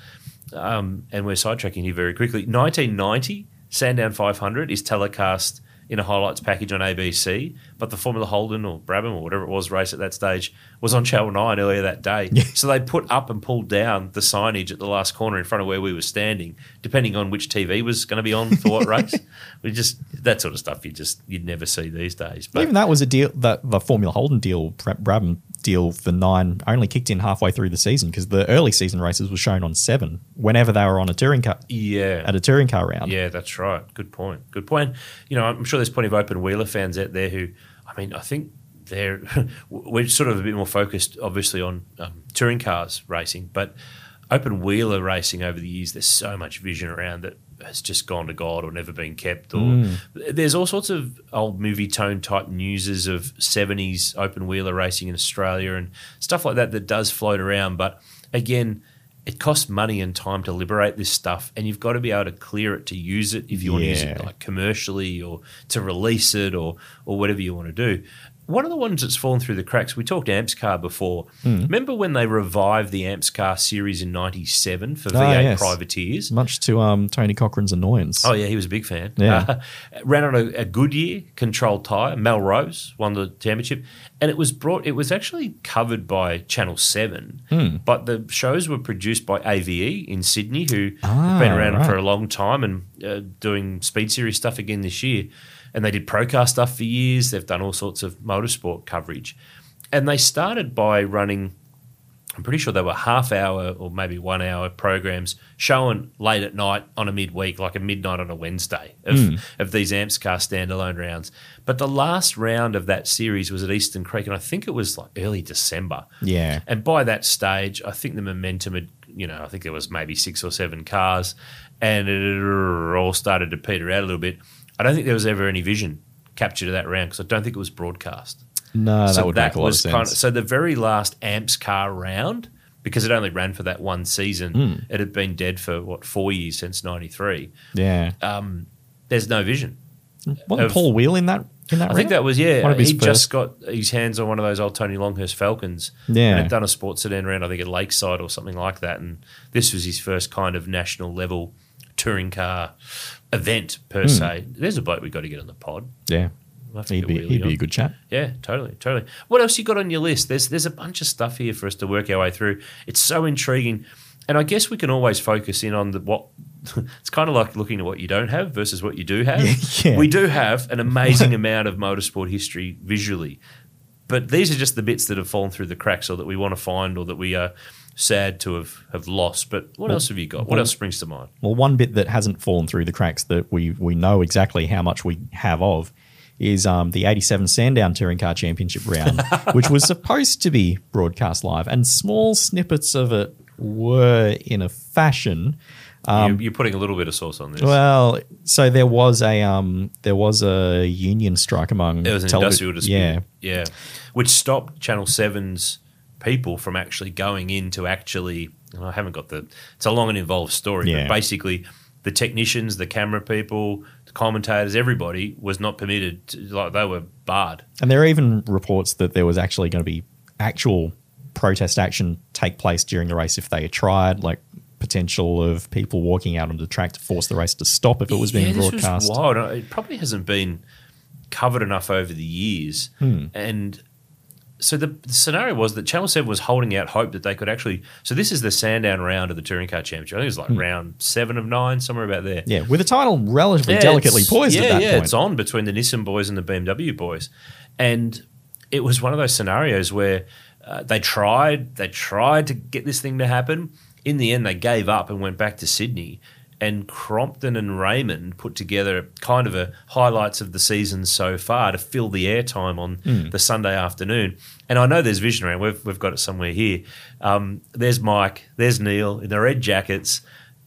um, and we're sidetracking here very quickly. nineteen ninety Sandown five hundred is telecast in a highlights package on A B C, but the Formula Holden or Brabham or whatever it was race at that stage was on Channel nine earlier that day. So they put up and pulled down the signage at the last corner in front of where we were standing, depending on which T V was going to be on for what race. We just that sort of stuff you just you'd never see these days. But Even that was a deal. That the Formula Holden deal, Bra- Brabham deal for nine, only kicked in halfway through the season because the early season races were shown on seven whenever they were on a touring car. yeah, At a touring car round. Yeah, that's right. Good point. Good point. You know, I'm sure there's plenty of open wheeler fans out there who, I mean, I think they're we're sort of a bit more focused, obviously, on um, touring cars racing, but open wheeler racing over the years, there's so much vision around that has just gone to God or never been kept. Or Mm. there's all sorts of old movie tone type newses of seventies open wheeler racing in Australia and stuff like that that does float around. But again, it costs money and time to liberate this stuff, and you've got to be able to clear it to use it if you want to use it Yeah. like commercially or to release it or or whatever you want to do. One of the ones that's fallen through the cracks, we talked AMPSCAR before. Hmm. Remember when they revived the AMPSCAR series in ninety-seven for V Ah, eight yes. privateers? Much to um, Tony Cochran's annoyance. Oh, yeah, he was a big fan. Yeah. Uh, ran on a, a Goodyear controlled tyre. Melrose won the championship. And it was brought, it was actually covered by Channel seven, Hmm. but the shows were produced by A V E in Sydney, who Ah, have been around right. for a long time and uh, doing Speed Series stuff again this year. And they did pro car stuff for years. They've done all sorts of motorsport coverage. And they started by running, I'm pretty sure they were half hour or maybe one hour programs showing late at night on a midweek, like a midnight on a Wednesday of, Mm. of these AMPSCAR standalone rounds. But the last round of that series was at Eastern Creek, and I think it was like early December. Yeah. And by that stage, I think the momentum had, you know, I think there was maybe six or seven cars, and it all started to peter out a little bit. I don't think there was ever any vision captured of that round because I don't think it was broadcast. No, that so would that make a lot was of kind sense. of, so the very last AMPSCAR round, because it only ran for that one season, Mm. it had been dead for what four years since ninety-three. yeah. Um, there's no vision. Wasn't of- Paul Wheel in that? In that I think round? that was yeah. One of his He first- just got his hands on one of those old Tony Longhurst Falcons. Yeah. and had done a sports sedan round, I think at Lakeside or something like that. And this was his first kind of national level touring car event per Hmm. se. There's a bloke we got to get on the pod. Yeah. We'll have to He'd get be, Wheelie he'd be on. a good chat. Yeah, totally, totally. What else you got on your list? There's there's a bunch of stuff here for us to work our way through. It's so intriguing, and I guess we can always focus in on the what. It's kind of like looking at what you don't have versus what you do have. Yeah. We do have an amazing amount of motorsport history visually, but these are just the bits that have fallen through the cracks, or that we want to find, or that we are sad to have, have lost. But what else have you got? What well- else springs to mind? Well, one bit that hasn't fallen through the cracks that we we know exactly how much we have of is um, the eighty-seven Sandown Touring Car Championship round, which was supposed to be broadcast live, and small snippets of it were in a fashion. Um, you, you're putting a little bit of sauce on this. Well, so there was a um, there was a union strike among It was an televi- industrial dispute. Yeah, Yeah. Which stopped Channel seven's people from actually going in to actually, and I haven't got the, it's a long and involved story, Yeah. but basically the technicians, the camera people, the commentators, everybody was not permitted, to, like they were barred. and there are even reports that there was actually going to be actual protest action take place during the race if they had tried, like potential of people walking out onto the track to force the race to stop if it was being yeah, this broadcast. was wild. It probably hasn't been covered enough over the years. Hmm. And so the, the scenario was that Channel seven was holding out hope that they could actually. So this is the Sandown round of the Touring Car Championship. I think it was like round seven of nine, somewhere about there. Hmm. Yeah, with the title relatively Yeah, delicately it's- poised yeah, at that yeah, point. it's on between the Nissan boys and the B M W boys. And it was one of those scenarios where uh, they tried, they tried to get this thing to happen. In the end, they gave up and went back to Sydney. And Crompton and Raymond put together kind of a highlights of the season so far to fill the airtime on Mm. the Sunday afternoon. And I know there's vision around. We've, we've got it somewhere here. Um, there's Mike. There's Neil in the red jackets,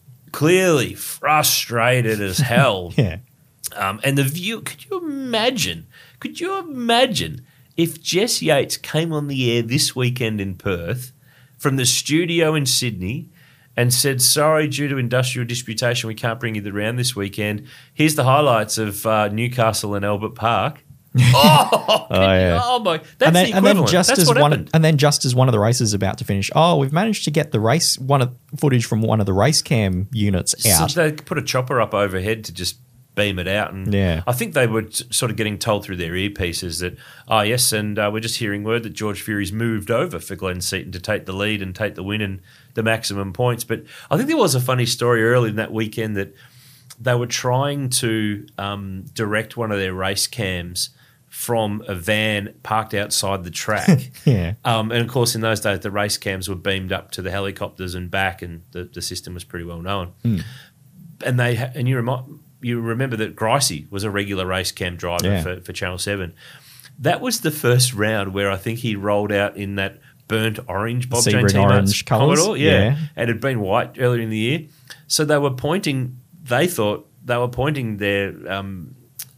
clearly frustrated as hell. Yeah. Um, and the view, could you imagine, could you imagine if Jess Yates came on the air this weekend in Perth from the studio in Sydney and said, sorry, due to industrial disputation, we can't bring you the round this weekend. Here's the highlights of uh, Newcastle and Albert Park. oh, Oh, yeah. oh my! That's and then, the and equivalent. then just That's as what one, happened. and then just as one of the races is about to finish, oh, we've managed to get the race one of footage from one of the race cam units out. So they put a chopper up overhead to just beam it out, and Yeah. I think they were t- sort of getting told through their earpieces that, oh yes, and uh, we're just hearing word that George Fury's moved over for Glenn Seaton to take the lead and take the win and the maximum points. But I think there was a funny story early in that weekend that they were trying to um, direct one of their race cams from a van parked outside the track. Yeah. Um, and of course, in those days, the race cams were beamed up to the helicopters and back, and the, the system was pretty well known. Mm. And they ha- and you remi- you remember that Gricey was a regular race cam driver Yeah. for, for Channel Seven. That was the first round where I think he rolled out in that burnt orange Bob Jane Sebring T-Martin's orange colours, Commodore, yeah, yeah. and it had been white earlier in the year. So they were pointing. They thought they were pointing their. Um,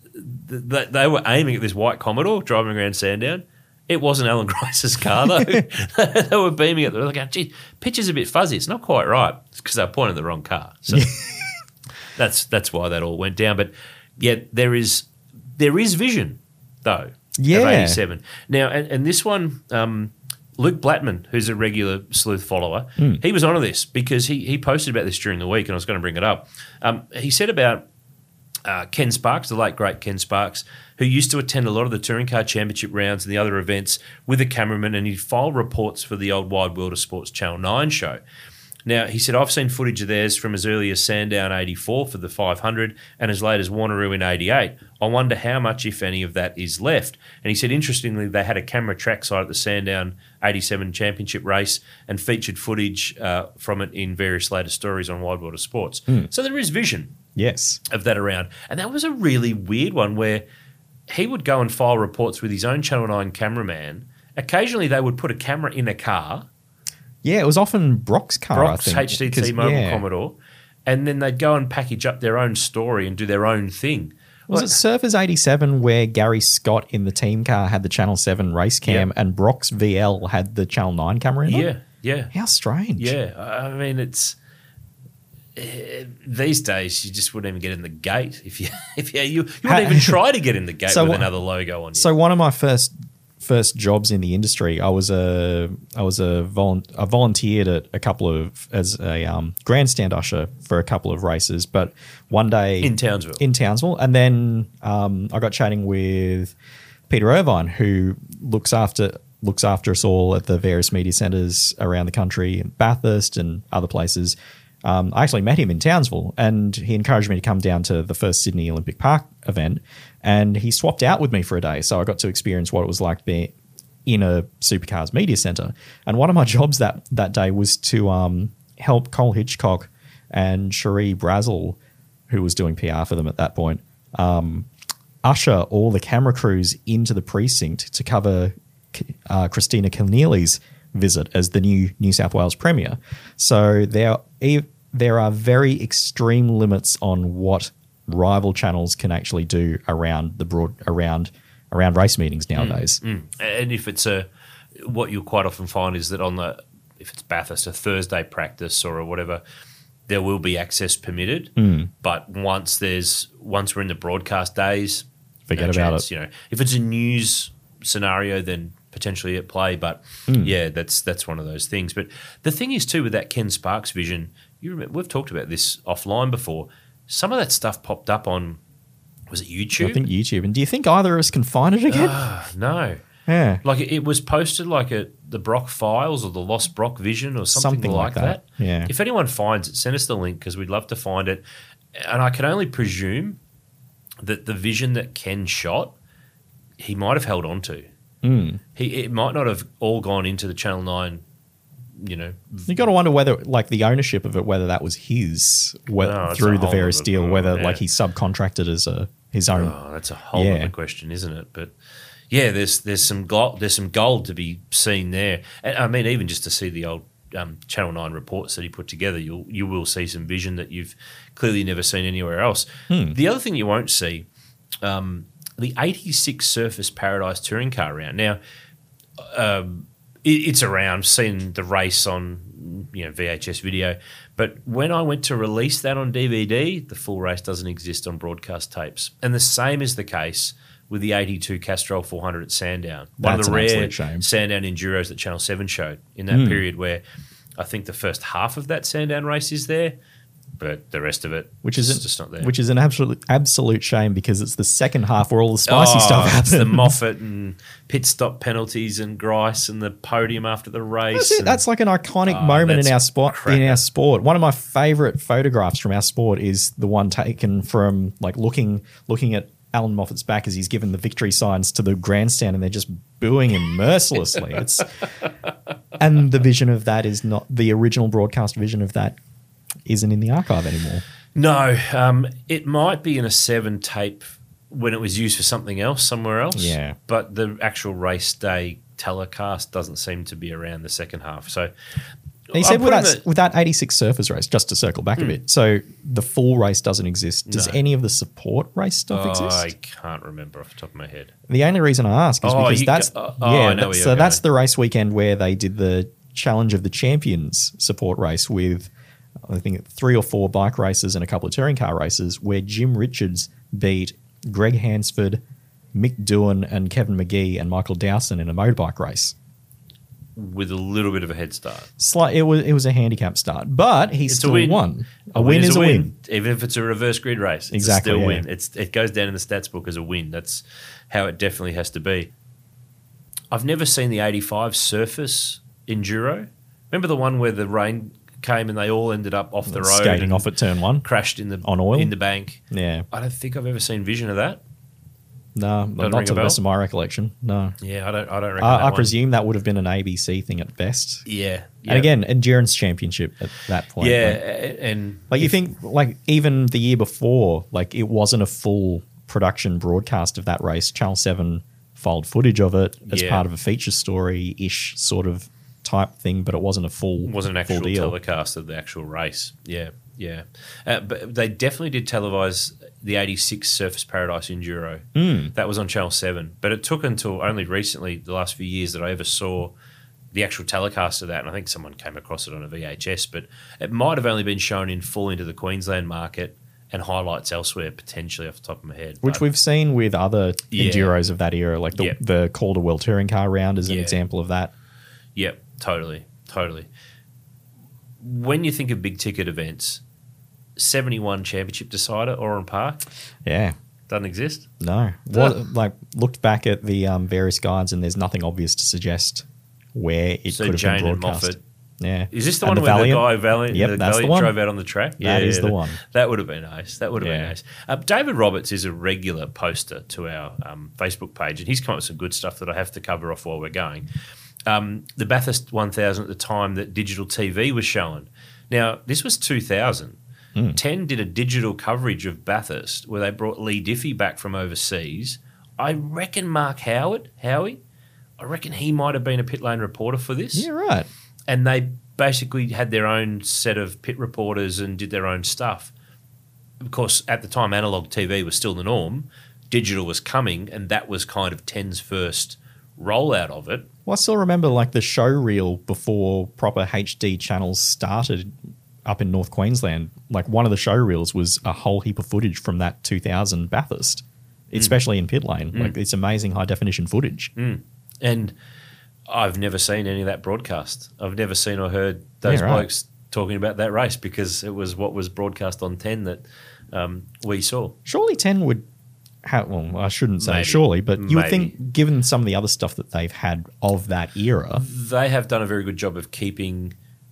th- they were aiming at this white Commodore driving around Sandown. It wasn't Alan Grice's car though. They were beaming at them. They were like, "Gee, picture's a bit fuzzy. It's not quite right." It's because they were pointing at the wrong car. So that's that's why that all went down. But yet there is there is vision though. Yeah. Of eighty-seven now, and, and this one. Um, Luke Blattman, who's a regular sleuth follower, Mm. he was onto this because he he posted about this during the week, and I was going to bring it up. Um, he said about uh, Ken Sparks, the late great Ken Sparks, who used to attend a lot of the touring car championship rounds and the other events with a cameraman, and he'd file reports for the old Wide World of Sports Channel nine show. Now, he said, I've seen footage of theirs from as early as Sandown eighty-four for the five hundred and as late as Wanneroo in eighty-eight. I wonder how much, if any, of that is left. And he said, interestingly, they had a camera trackside at the Sandown eighty-seven championship race and featured footage uh, from it in various later stories on Wide World of Sports. Mm. So there is vision Yes. of that around. And that was a really weird one where he would go and file reports with his own Channel nine cameraman. Occasionally they would put a camera in a car, Yeah, it was often Brock's car, Brock's I think. H T T 'cause- Mobile yeah. Commodore, and then they'd go and package up their own story and do their own thing. Was Like- it Surfers eighty-seven where Gary Scott in the team car had the Channel seven race cam Yeah. and Brock's V L had the Channel nine camera in it? Yeah, yeah. How strange. Yeah, I mean, it's uh, these days you just wouldn't even get in the gate if you if you you, you wouldn't even try to get in the gate So with what- another logo on you. So one of my first first jobs in the industry, I was a I was a, volun- I volunteered at a couple of as a um, grandstand usher for a couple of races, but one day In Townsville. in Townsville, and then um, I got chatting with Peter Irvine, who looks after looks after us all at the various media centres around the country, in Bathurst and other places. Um, I actually met him in Townsville, and he encouraged me to come down to the first Sydney Olympic Park event, and he swapped out with me for a day. So I got to experience what it was like being in a supercars media centre. And one of my jobs that, that day was to um, help Cole Hitchcock and Cherie Brazel, who was doing P R for them at that point, um, usher all the camera crews into the precinct to cover uh, Christina Keneally's visit as the new New South Wales Premier. So there, there are very extreme limits on what rival channels can actually do around the broad around around race meetings nowadays. Mm. And if it's a, what you'll quite often find is that on the, if it's Bathurst, a Thursday practice or whatever, there will be access permitted. Mm. But once there's, once we're in the broadcast days, Forget no about chance, it. You know, if it's a news scenario, then potentially at play. But Mm. yeah, that's that's one of those things. But the thing is too with that Ken Sparks vision, you remember we've talked about this offline before. Some of that stuff popped up on, was it YouTube? I think YouTube. And do you think either of us can find it again? Ah, no. yeah. Like it was posted like a the Brock Files or the Lost Brock Vision or something, Something like, like that. that. Yeah. If anyone finds it, send us the link because we'd love to find it. And I can only presume that the vision that Ken shot, he might have held on to. Mm. He it might not have all gone into the Channel nine, you know. You got to wonder whether, like, the ownership of it, whether that was his, whether, No, it's a through the whole various other- deal, whether yeah. like he subcontracted as a his own. Oh, that's a whole Yeah. other question, isn't it? But yeah, there's there's some gold, there's some gold to be seen there. And I mean, even just to see the old um, Channel Nine reports that he put together, you'll you will see some vision that you've clearly never seen anywhere else. Hmm. The other thing you won't see, um, the eighty-six Surface Paradise touring car round. Now, um, it, it's around. Seen the race on, you know, V H S video, but when I went to release that on D V D, the full race doesn't exist on broadcast tapes, and the same is the case with the eighty-two Castrol four hundred at Sandown. One That's of the an rare absolute shame. Sandown Enduros that Channel seven showed in that Mm. period, where I think the first half of that Sandown race is there, but the rest of it Which is is just not there. Which is an absolute absolute shame because it's the second half where all the spicy Oh, stuff it's happens. the Moffat and pit stop penalties and Grice and the podium after the race. That's it. and- That's like an iconic Oh, moment in that's our sport. cracker. In our sport, one of my favorite photographs from our sport is the one taken from like looking looking at Alan Moffat's back as he's given the victory signs to the grandstand, and they're just booing him mercilessly. It's and the vision of that is not the original broadcast vision of that isn't in the archive anymore. No, um, it might be in a seven tape when it was used for something else somewhere else. Yeah. But the actual race day telecast doesn't seem to be around the second half. So And he said I'm with that, putting the- with that eighty-six Surfers race, just to circle back a bit, so the full race doesn't exist. Does No. any of the support race stuff Oh, exist? I can't remember off the top of my head. The only reason I ask is Oh, because you that's go- oh, yeah. I know that- where so you're that's going. the race weekend where they did the Challenge of the Champions support race with I think three or four bike races and a couple of touring car races, where Jim Richards beat Greg Hansford, Mick Doohan, and Kevin McGee and Michael Dowson in a motorbike race. With a little bit of a head start. Slight, it was it was a handicap start, but he It's still a win. won. A, win, is a win. Even if it's a reverse grid race. It's Exactly, a still yeah. win. It's, it goes down in the stats book as a win. That's how it definitely has to be. I've never seen the eighty-five Surface Enduro. Remember the one where the rain came and they all ended up off the road Skating and off at turn one. crashed in the On oil? in the bank. Yeah, I don't think I've ever seen vision of that. no, ring not a to the bell? best of my recollection. No, Yeah, I don't. I don't reckon. I, that I one. presume that would have been an A B C thing at best. Yeah, yeah. And again, endurance championship at that point. yeah, like- a- and Like you think, like even the year before, like it wasn't a full production broadcast of that race. Channel Seven filed footage of it as Yeah. part of a feature story ish sort of type thing, but it wasn't a full wasn't an full actual deal. telecast of the actual race. Yeah, yeah. Uh, but they definitely did televise the eighty-six Surface Paradise Enduro. Mm. That was on Channel seven. But it took until only recently, the last few years, that I ever saw the actual telecast of that. And I think someone came across it on a V H S. But it might have only been shown in full into the Queensland market and highlights elsewhere, potentially off the top of my head. Which But- we've seen with other Yeah. enduros of that era, like the, Yeah. the Calder World Touring Car Round is an Yeah. example of that. Yep, totally, totally. When you think of big ticket events, seventy-one Championship Decider, Oran Park, Yeah. doesn't exist. No. What, like looked back at the um, various guides and there's nothing obvious to suggest where it So could have Jane been and broadcast. Moffat. Yeah. Is this the And one where Valiant? the guy Valiant, Yep, the that's the Valiant one. drove out on the track? That is the that- one. That would have been nice. That would have Yeah. been nice. Uh, David Roberts is a regular poster to our um, Facebook page, and he's come up with some good stuff that I have to cover off while we're going. Um, the Bathurst one thousand at the time that digital T V was shown. Now, this was two thousand. Hmm. ten did a digital coverage of Bathurst where they brought Lee Diffie back from overseas. I reckon Mark Howard, Howie, I reckon he might have been a pit lane reporter for this. Yeah, right. And they basically had their own set of pit reporters and did their own stuff. Of course, at the time, analog T V was still the norm. Digital was coming, and that was kind of ten's first rollout of it. Well, I still remember like the show reel before proper H D channels started up in North Queensland. Like one of the show reels was a whole heap of footage from that two thousand Bathurst, especially in pit lane. Like it's amazing high definition footage. And I've never seen any of that broadcast. I've never seen or heard those Yeah, right. blokes talking about that race because it was what was broadcast on ten that um, we saw. Surely ten would have, well, I shouldn't say Maybe. surely, but you would Maybe. think given some of the other stuff that they've had of that era. They have done a very good job of keeping.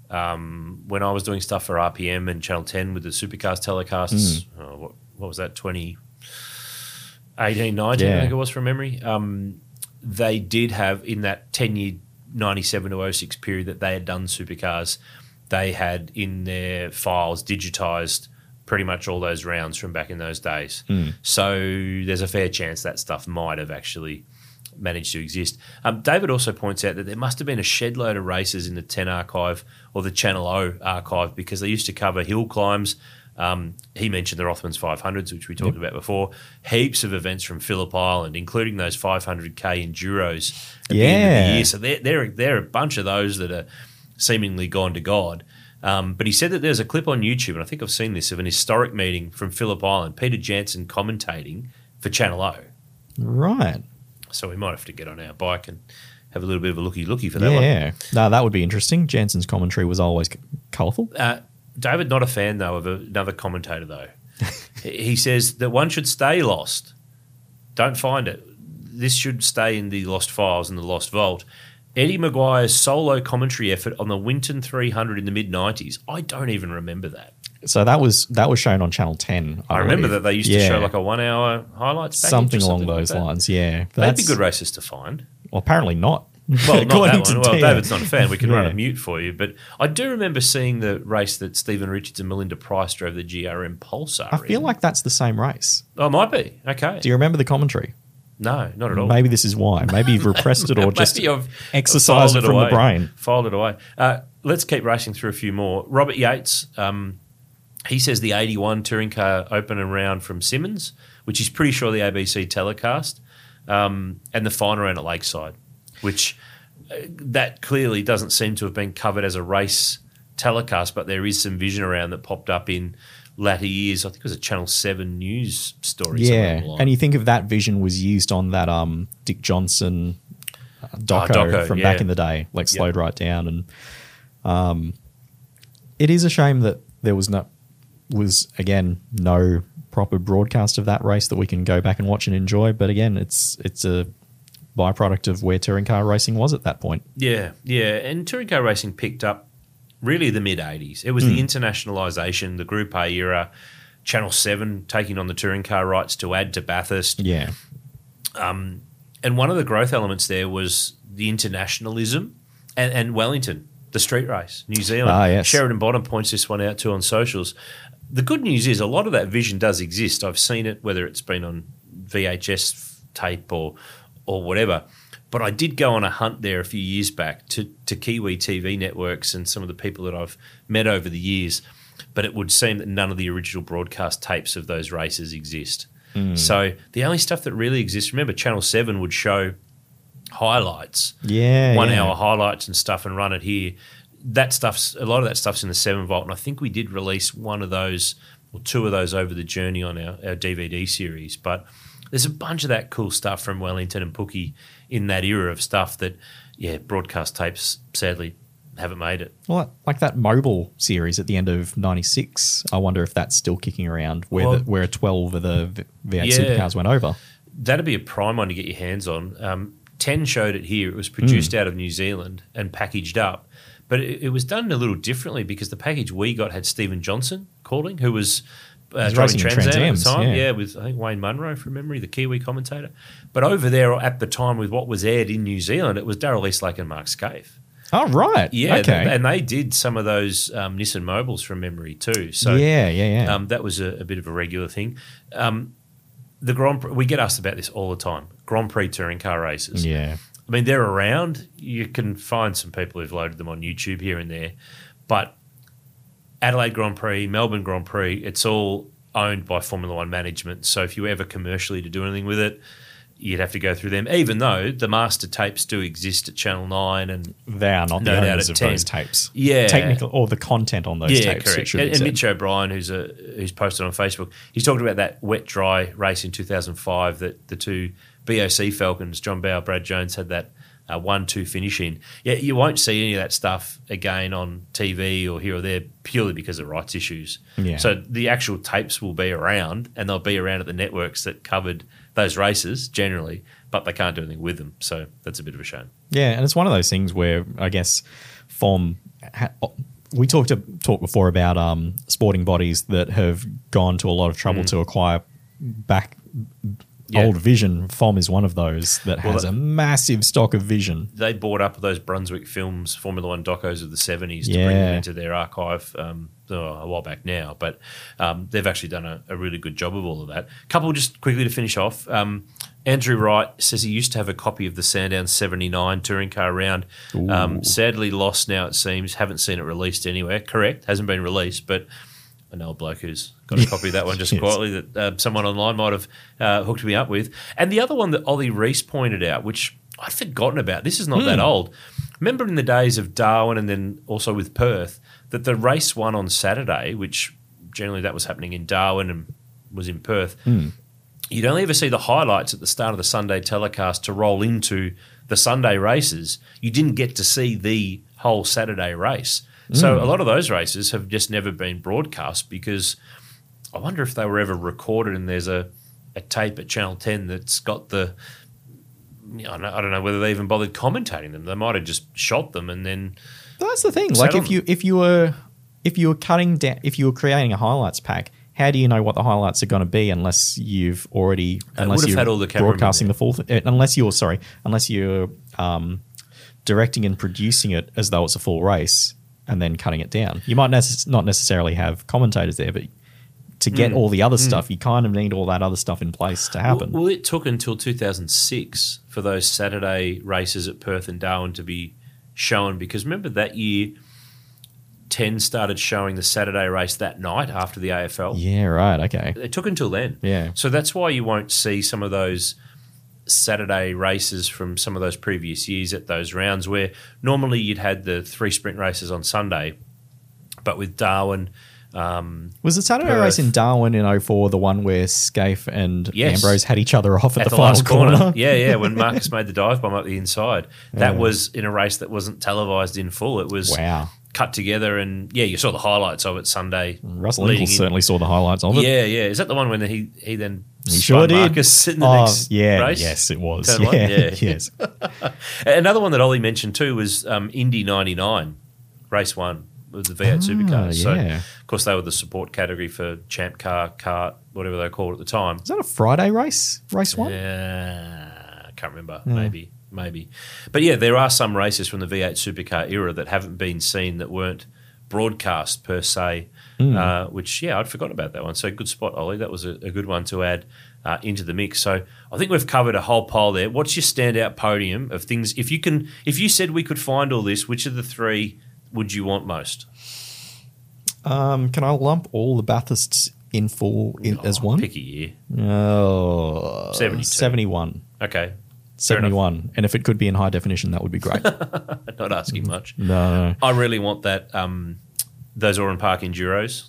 Um, when I was doing stuff for R P M and Channel ten with the Supercars telecasts, oh, what, what was that, twenty eighteen, nineteen, Yeah. I think it was from memory, um, they did have, in that ten-year ninety-seven to oh six period that they had done Supercars, they had in their files digitised pretty much all those rounds from back in those days. So there's a fair chance that stuff might have actually managed to exist. Um, David also points out that there must have been a shed load of races in the ten archive or the Channel O archive because they used to cover hill climbs, Um, he mentioned the Rothmans five hundreds, which we talked yep. about before. Heaps of events from Phillip Island, including those five hundred K enduros at yeah. the end of the year. So there, there, there are a bunch of those that are seemingly gone to God. Um, but he said that there's a clip on YouTube, and I think I've seen this, of an historic meeting from Phillip Island, Peter Jansen commentating for Channel O. Right. So we might have to get on our bike and have a little bit of a looky-looky for that yeah. one. Yeah, no, that would be interesting. Jansen's commentary was always c- colourful. Uh, David, not a fan, though, of another commentator, though. He says that one should stay lost. Don't find it. This should stay in the lost files and the lost vault. Eddie Maguire's solo commentary effort on the Winton three hundred in the mid nineties. I don't even remember that. So that was that was shown on Channel ten. I, I remember that they used yeah. to show like a one-hour highlights package something, or something along those like that. lines. Yeah, They'd be good races to find. Well, apparently not. Well, not that one. Well, Dan. David's not a fan. We can Yeah. run a mute for you. But I do remember seeing the race that Stephen Richards and Melinda Price drove the G R M Pulsar. I feel in. like that's the same race. Oh, it might be. Okay. Do you remember the commentary? No, not at all. Maybe this is why. Maybe you've repressed it or just Maybe I've exercised it filed from away. the brain. Filed it away. Uh, let's keep racing through a few more. Robert Yates, um, he says the eighty-one touring car open and round from Simmons, which is pretty sure the A B C telecast, um, and the final round at Lakeside, which uh, that clearly doesn't seem to have been covered as a race telecast, but there is some vision around that popped up in latter years. I think it was a Channel seven news story. Yeah, and you think of that vision was used on that um, Dick Johnson uh, doco, Oh, doco, from yeah. back in the day, like Yep. slowed right down. And um, it is a shame that there was no, was again no proper broadcast of that race that we can go back and watch and enjoy. But again, it's it's a byproduct of where touring car racing was at that point. Yeah, yeah. And touring car racing picked up really the mid-eighties. It was the internationalisation, the Group A era, Channel seven taking on the touring car rights to add to Bathurst. Yeah, And one of the growth elements there was the internationalism and, and Wellington, the street race, New Zealand. Ah, yes. Sheridan Bottom points this one out too on socials. The good news is a lot of that vision does exist. I've seen it, whether it's been on V H S tape or or whatever. But I did go on a hunt there a few years back to, to Kiwi T V networks and some of the people that I've met over the years. But it would seem that none of the original broadcast tapes of those races exist. Mm. So the only stuff that really exists, remember Channel seven would show highlights, yeah, one yeah. hour highlights and stuff and run it here. That stuff's, a lot of that stuff's in the seven Vault, and I think we did release one of those or two of those over the journey on our, our D V D series. But there's a bunch of that cool stuff from Wellington and Pookie in that era of stuff that, yeah, broadcast tapes sadly haven't made it. Well, like that mobile series at the end of ninety-six, I wonder if that's still kicking around, where Well, the, where twelve of the V- V eight yeah. supercars went over. That'd be a prime one to get your hands on. Um, ten showed it here. It was produced Mm. out of New Zealand and packaged up. But it, it was done a little differently because the package we got had Stephen Johnson calling, who was uh, He's driving racing in Trans Am at Trans the Ams, time. yeah. Yeah, with I think Wayne Munro, from memory, the Kiwi commentator. But over there at the time with what was aired in New Zealand, it was Darrell Eastlake and Mark Scaife. Oh, right. Yeah, Okay. th- and they did some of those um, Nissan Mobiles from memory too. So yeah, yeah, yeah. um, that was a, a bit of a regular thing. Um, the Grand Prix, we get asked about this all the time. Grand Prix touring car races. yeah. I mean, they're around. You can find some people who've loaded them on YouTube here and there. But Adelaide Grand Prix, Melbourne Grand Prix, it's all owned by Formula One management. So if you ever commercially to do anything with it, you'd have to go through them, even though the master tapes do exist at Channel nine and They are not No the doubt owners at of ten. those tapes. Yeah. Technical, or the content on those yeah, tapes. It correct. should And, be and said. Mitch O'Brien, who's a who's posted on Facebook, he's talking about that wet dry race in two thousand five that the two B O C Falcons, John Bower, Brad Jones, had that uh, one two finish in. Yeah, you won't see any of that stuff again on T V or here or there purely because of rights issues. Yeah. So the actual tapes will be around, and they'll be around at the networks that covered those races generally, but they can't do anything with them. So that's a bit of a shame. Yeah, and it's one of those things where I guess F O M ha- we talked to, talked before about um, sporting bodies that have gone to a lot of trouble to acquire back Yeah. old vision. F O M is one of those that Well, has that- a massive stock of vision. They bought up those Brunswick Films Formula One docos of the seventies to Yeah. bring them into their archive um, oh, a while back now. But um, they've actually done a, a really good job of all of that. Couple just quickly to finish off. Um, Andrew Wright says he used to have a copy of the Sandown seventy-nine touring car round. Um, sadly lost now, it seems. Haven't seen it released anywhere. Correct, hasn't been released. But I know a bloke who's got a copy of that one just Yes. quietly that uh, someone online might have uh, hooked me up with. And the other one that Ollie Reese pointed out, which I'd forgotten about, this is not that old. Remember in the days of Darwin and then also with Perth, that the race one on Saturday, which generally that was happening in Darwin and was in Perth, you'd only ever see the highlights at the start of the Sunday telecast to roll into the Sunday races. You didn't get to see the whole Saturday race. So a lot of those races have just never been broadcast because I wonder if they were ever recorded and there's a, a tape at Channel ten that's got the – I don't know, I don't know whether they even bothered commentating them. They might have just shot them and then – That's the thing. Sat Like on if you if you were if you were cutting down if you were creating a highlights pack, how do you know what the highlights are going to be unless you've already unless would have you're had all the cameramen broadcasting there. the full th- unless you're sorry unless you're um, directing and producing it as though it's a full race and then cutting it down. You might necess- not necessarily have commentators there, but to get Mm. all the other stuff, you kind of need all that other stuff in place to happen. Well, well, it took until two thousand six for those Saturday races at Perth and Darwin to be shown because remember that year ten started showing the Saturday race that night after the A F L. Yeah, right. Okay. It took until then. Yeah. So that's why you won't see some of those Saturday races from some of those previous years at those rounds where normally you'd had the three sprint races on Sunday, but with Darwin, um, Was the Saturday Perth. race in Darwin in oh four the one where Scaife and Yes. Ambrose had each other off at, at the, the, final last corner? corner. yeah, yeah, when Marcus made the dive bomb up the inside. That Yeah. was in a race that wasn't televised in full. It was Wow. cut together and, yeah, you saw the highlights of it Sunday. Russell leading Ingles in. certainly saw the highlights of it. Yeah, yeah. Is that the one when he, he then He spun sure did. Marcus in the oh, next yeah, race? yes, it was. Turn Yeah, one? Yeah. yes. Another one that Ollie mentioned too was um, Indy ninety-nine, race one with the V eight supercars. So, Ah, yeah. of course, they were the support category for Champ Car, Kart, whatever they called it at the time. Is that a Friday race? Race one? Yeah, I can't remember. Maybe, maybe. But yeah, there are some races from the V eight supercar era that haven't been seen that weren't broadcast per se, uh, which, yeah, I'd forgotten about that one. So good spot, Ollie. That was a, a good one to add uh, into the mix. So I think we've covered a whole pile there. What's your standout podium of things? If you can, if you said we could find all this, which of the three would you want most? Um, can I lump all the Bathursts in full in, as one? Pick a year. Oh, seventy-two. seventy-one. Okay. seventy-one. And if it could be in high definition, that would be great. Not asking much. No. I really want that. Um, those Oran Park Enduros.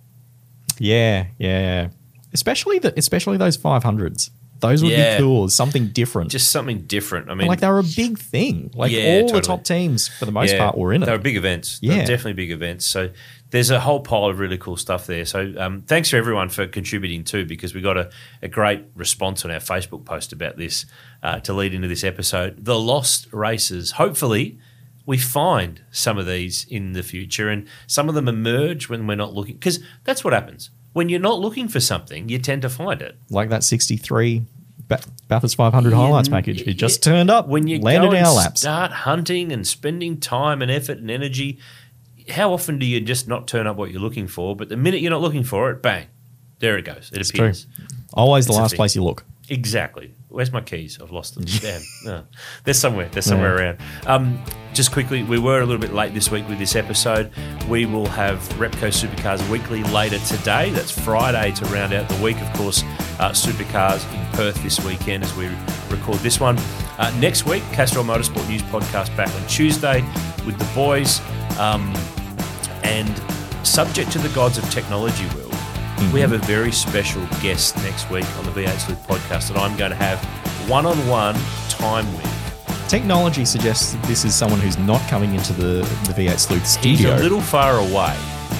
Yeah, yeah. Especially the especially those five hundreds. Those would Yeah. be cool. Something different. Just something different. I mean, like they were a big thing. Like Yeah, all totally. the top teams for the most Yeah, part were in it. They were big events. They were Yeah. definitely big events. So there's a whole pile of really cool stuff there. So um, thanks for everyone for contributing too, because we got a, a great response on our Facebook post about this uh, to lead into this episode. The lost races. Hopefully we find some of these in the future and some of them emerge when we're not looking. Because that's what happens. When you're not looking for something, you tend to find it. Like that sixty-three Ba- Bathurst five hundred highlights package. It just turned up. When you landed go in and our laps. start hunting and spending time and effort and energy, how often do you just not turn up what you're looking for? But the minute you're not looking for it, bang, there it goes. It It's appears. true. Always the It's a last thing. place you look. Exactly. Where's my keys? I've lost them. Damn. No. They're somewhere. They're somewhere around. Um, just quickly, we were a little bit late this week with this episode. We will have Repco Supercars Weekly later today. That's Friday to round out the week. Of course, uh, Supercars in Perth this weekend as we record this one. Uh, next week, Castrol Motorsport News Podcast back on Tuesday with the boys. Um, and subject to the gods of technology, Will, we have a very special guest next week on the V eight Sleuth podcast that I'm going to have one-on-one time with. Technology suggests that this is someone who's not coming into the, the V eight Sleuth He's studio. a little far away.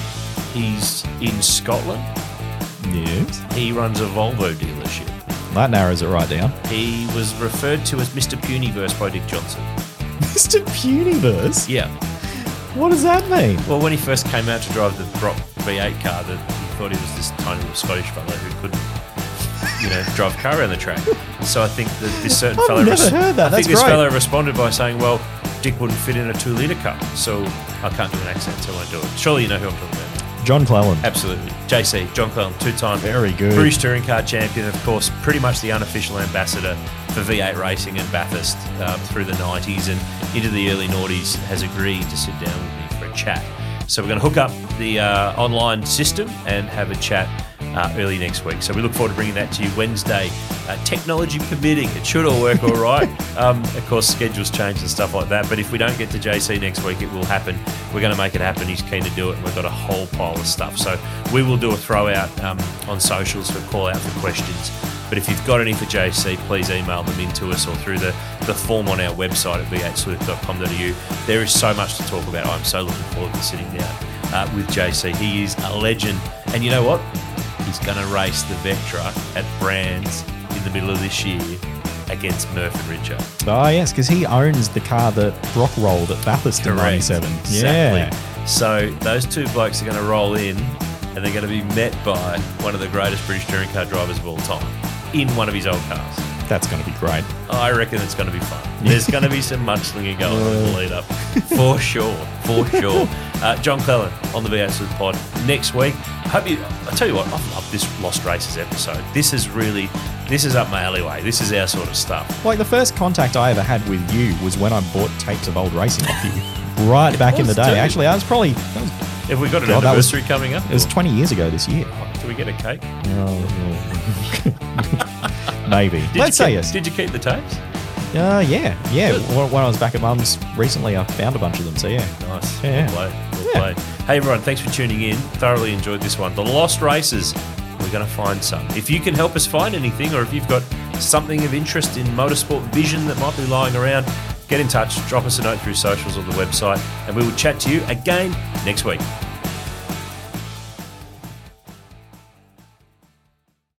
He's in Scotland. Yes. He runs a Volvo dealership. That narrows it right down. He was referred to as Mister Punyverse by Dick Johnson. Mister Punyverse? Yeah. What does that mean? Well, when he first came out to drive the Brock V eight car, that he thought he was this tiny little Scottish fellow who couldn't, you know, drive a car around the track. So I think that this certain I've fellow, never heard that. I think That's this great. fellow responded by saying, "Well, Dick wouldn't fit in a two-liter car, so I can't do an accent, so I won't do it." Surely you know who I'm talking about. John Clellan. Absolutely, J C John Clellan, two-time Very good. British touring car champion, of course, pretty much the unofficial ambassador for V eight racing and Bathurst um, through the nineties and into the early noughties, has agreed to sit down with me for a chat. So we're going to hook up the uh, online system and have a chat uh, early next week. So we look forward to bringing that to you Wednesday, uh, technology permitting. It should all work all right. um, of course, schedules change and stuff like that. But if we don't get to J C next week, it will happen. We're going to make it happen. He's keen to do it, and we've got a whole pile of stuff. So we will do a throw out um, on socials for call out for questions. But if you've got any for J C, please email them in to us or through the, the form on our website at v eight sleuth dot com dot a u. There is so much to talk about. I'm so looking forward to sitting down uh, with J C. He is a legend. And you know what? He's going to race the Vectra at Brands in the middle of this year against Murph and Richard. Oh, yes, because he owns the car that Brock rolled at Bathurst in ninety-seven. Exactly. Yeah. So those two blokes are going to roll in and they're going to be met by one of the greatest British touring car drivers of all time in one of his old cars. That's going to be great. I reckon it's going to be fun. There's going to be some mudslinging going on in the lead up. For sure. For sure. Uh, John Clellan on the V eight Sleuth Pod next week. I hope you, I tell you what, I love this Lost Races episode. This is really, this is up my alleyway. This is our sort of stuff. Like the first contact I ever had with you was when I bought tapes of old racing off you. Right back in the day. too. Actually, I was probably... Have we got an God, that was- anniversary coming up? It was twenty years ago this year. Do we get a cake? Maybe. Did Let's you say keep, yes. Did you keep the tapes? Uh, yeah, yeah. Good. When when I was back at Mum's recently, I found a bunch of them. So yeah, Nice. Yeah. Well played. Well Yeah. played. Hey everyone, thanks for tuning in. Thoroughly enjoyed this one. The Lost Races. We're going to find some. If you can help us find anything, or if you've got something of interest in motorsport vision that might be lying around, get in touch. Drop us a note through socials or the website, and we will chat to you again next week.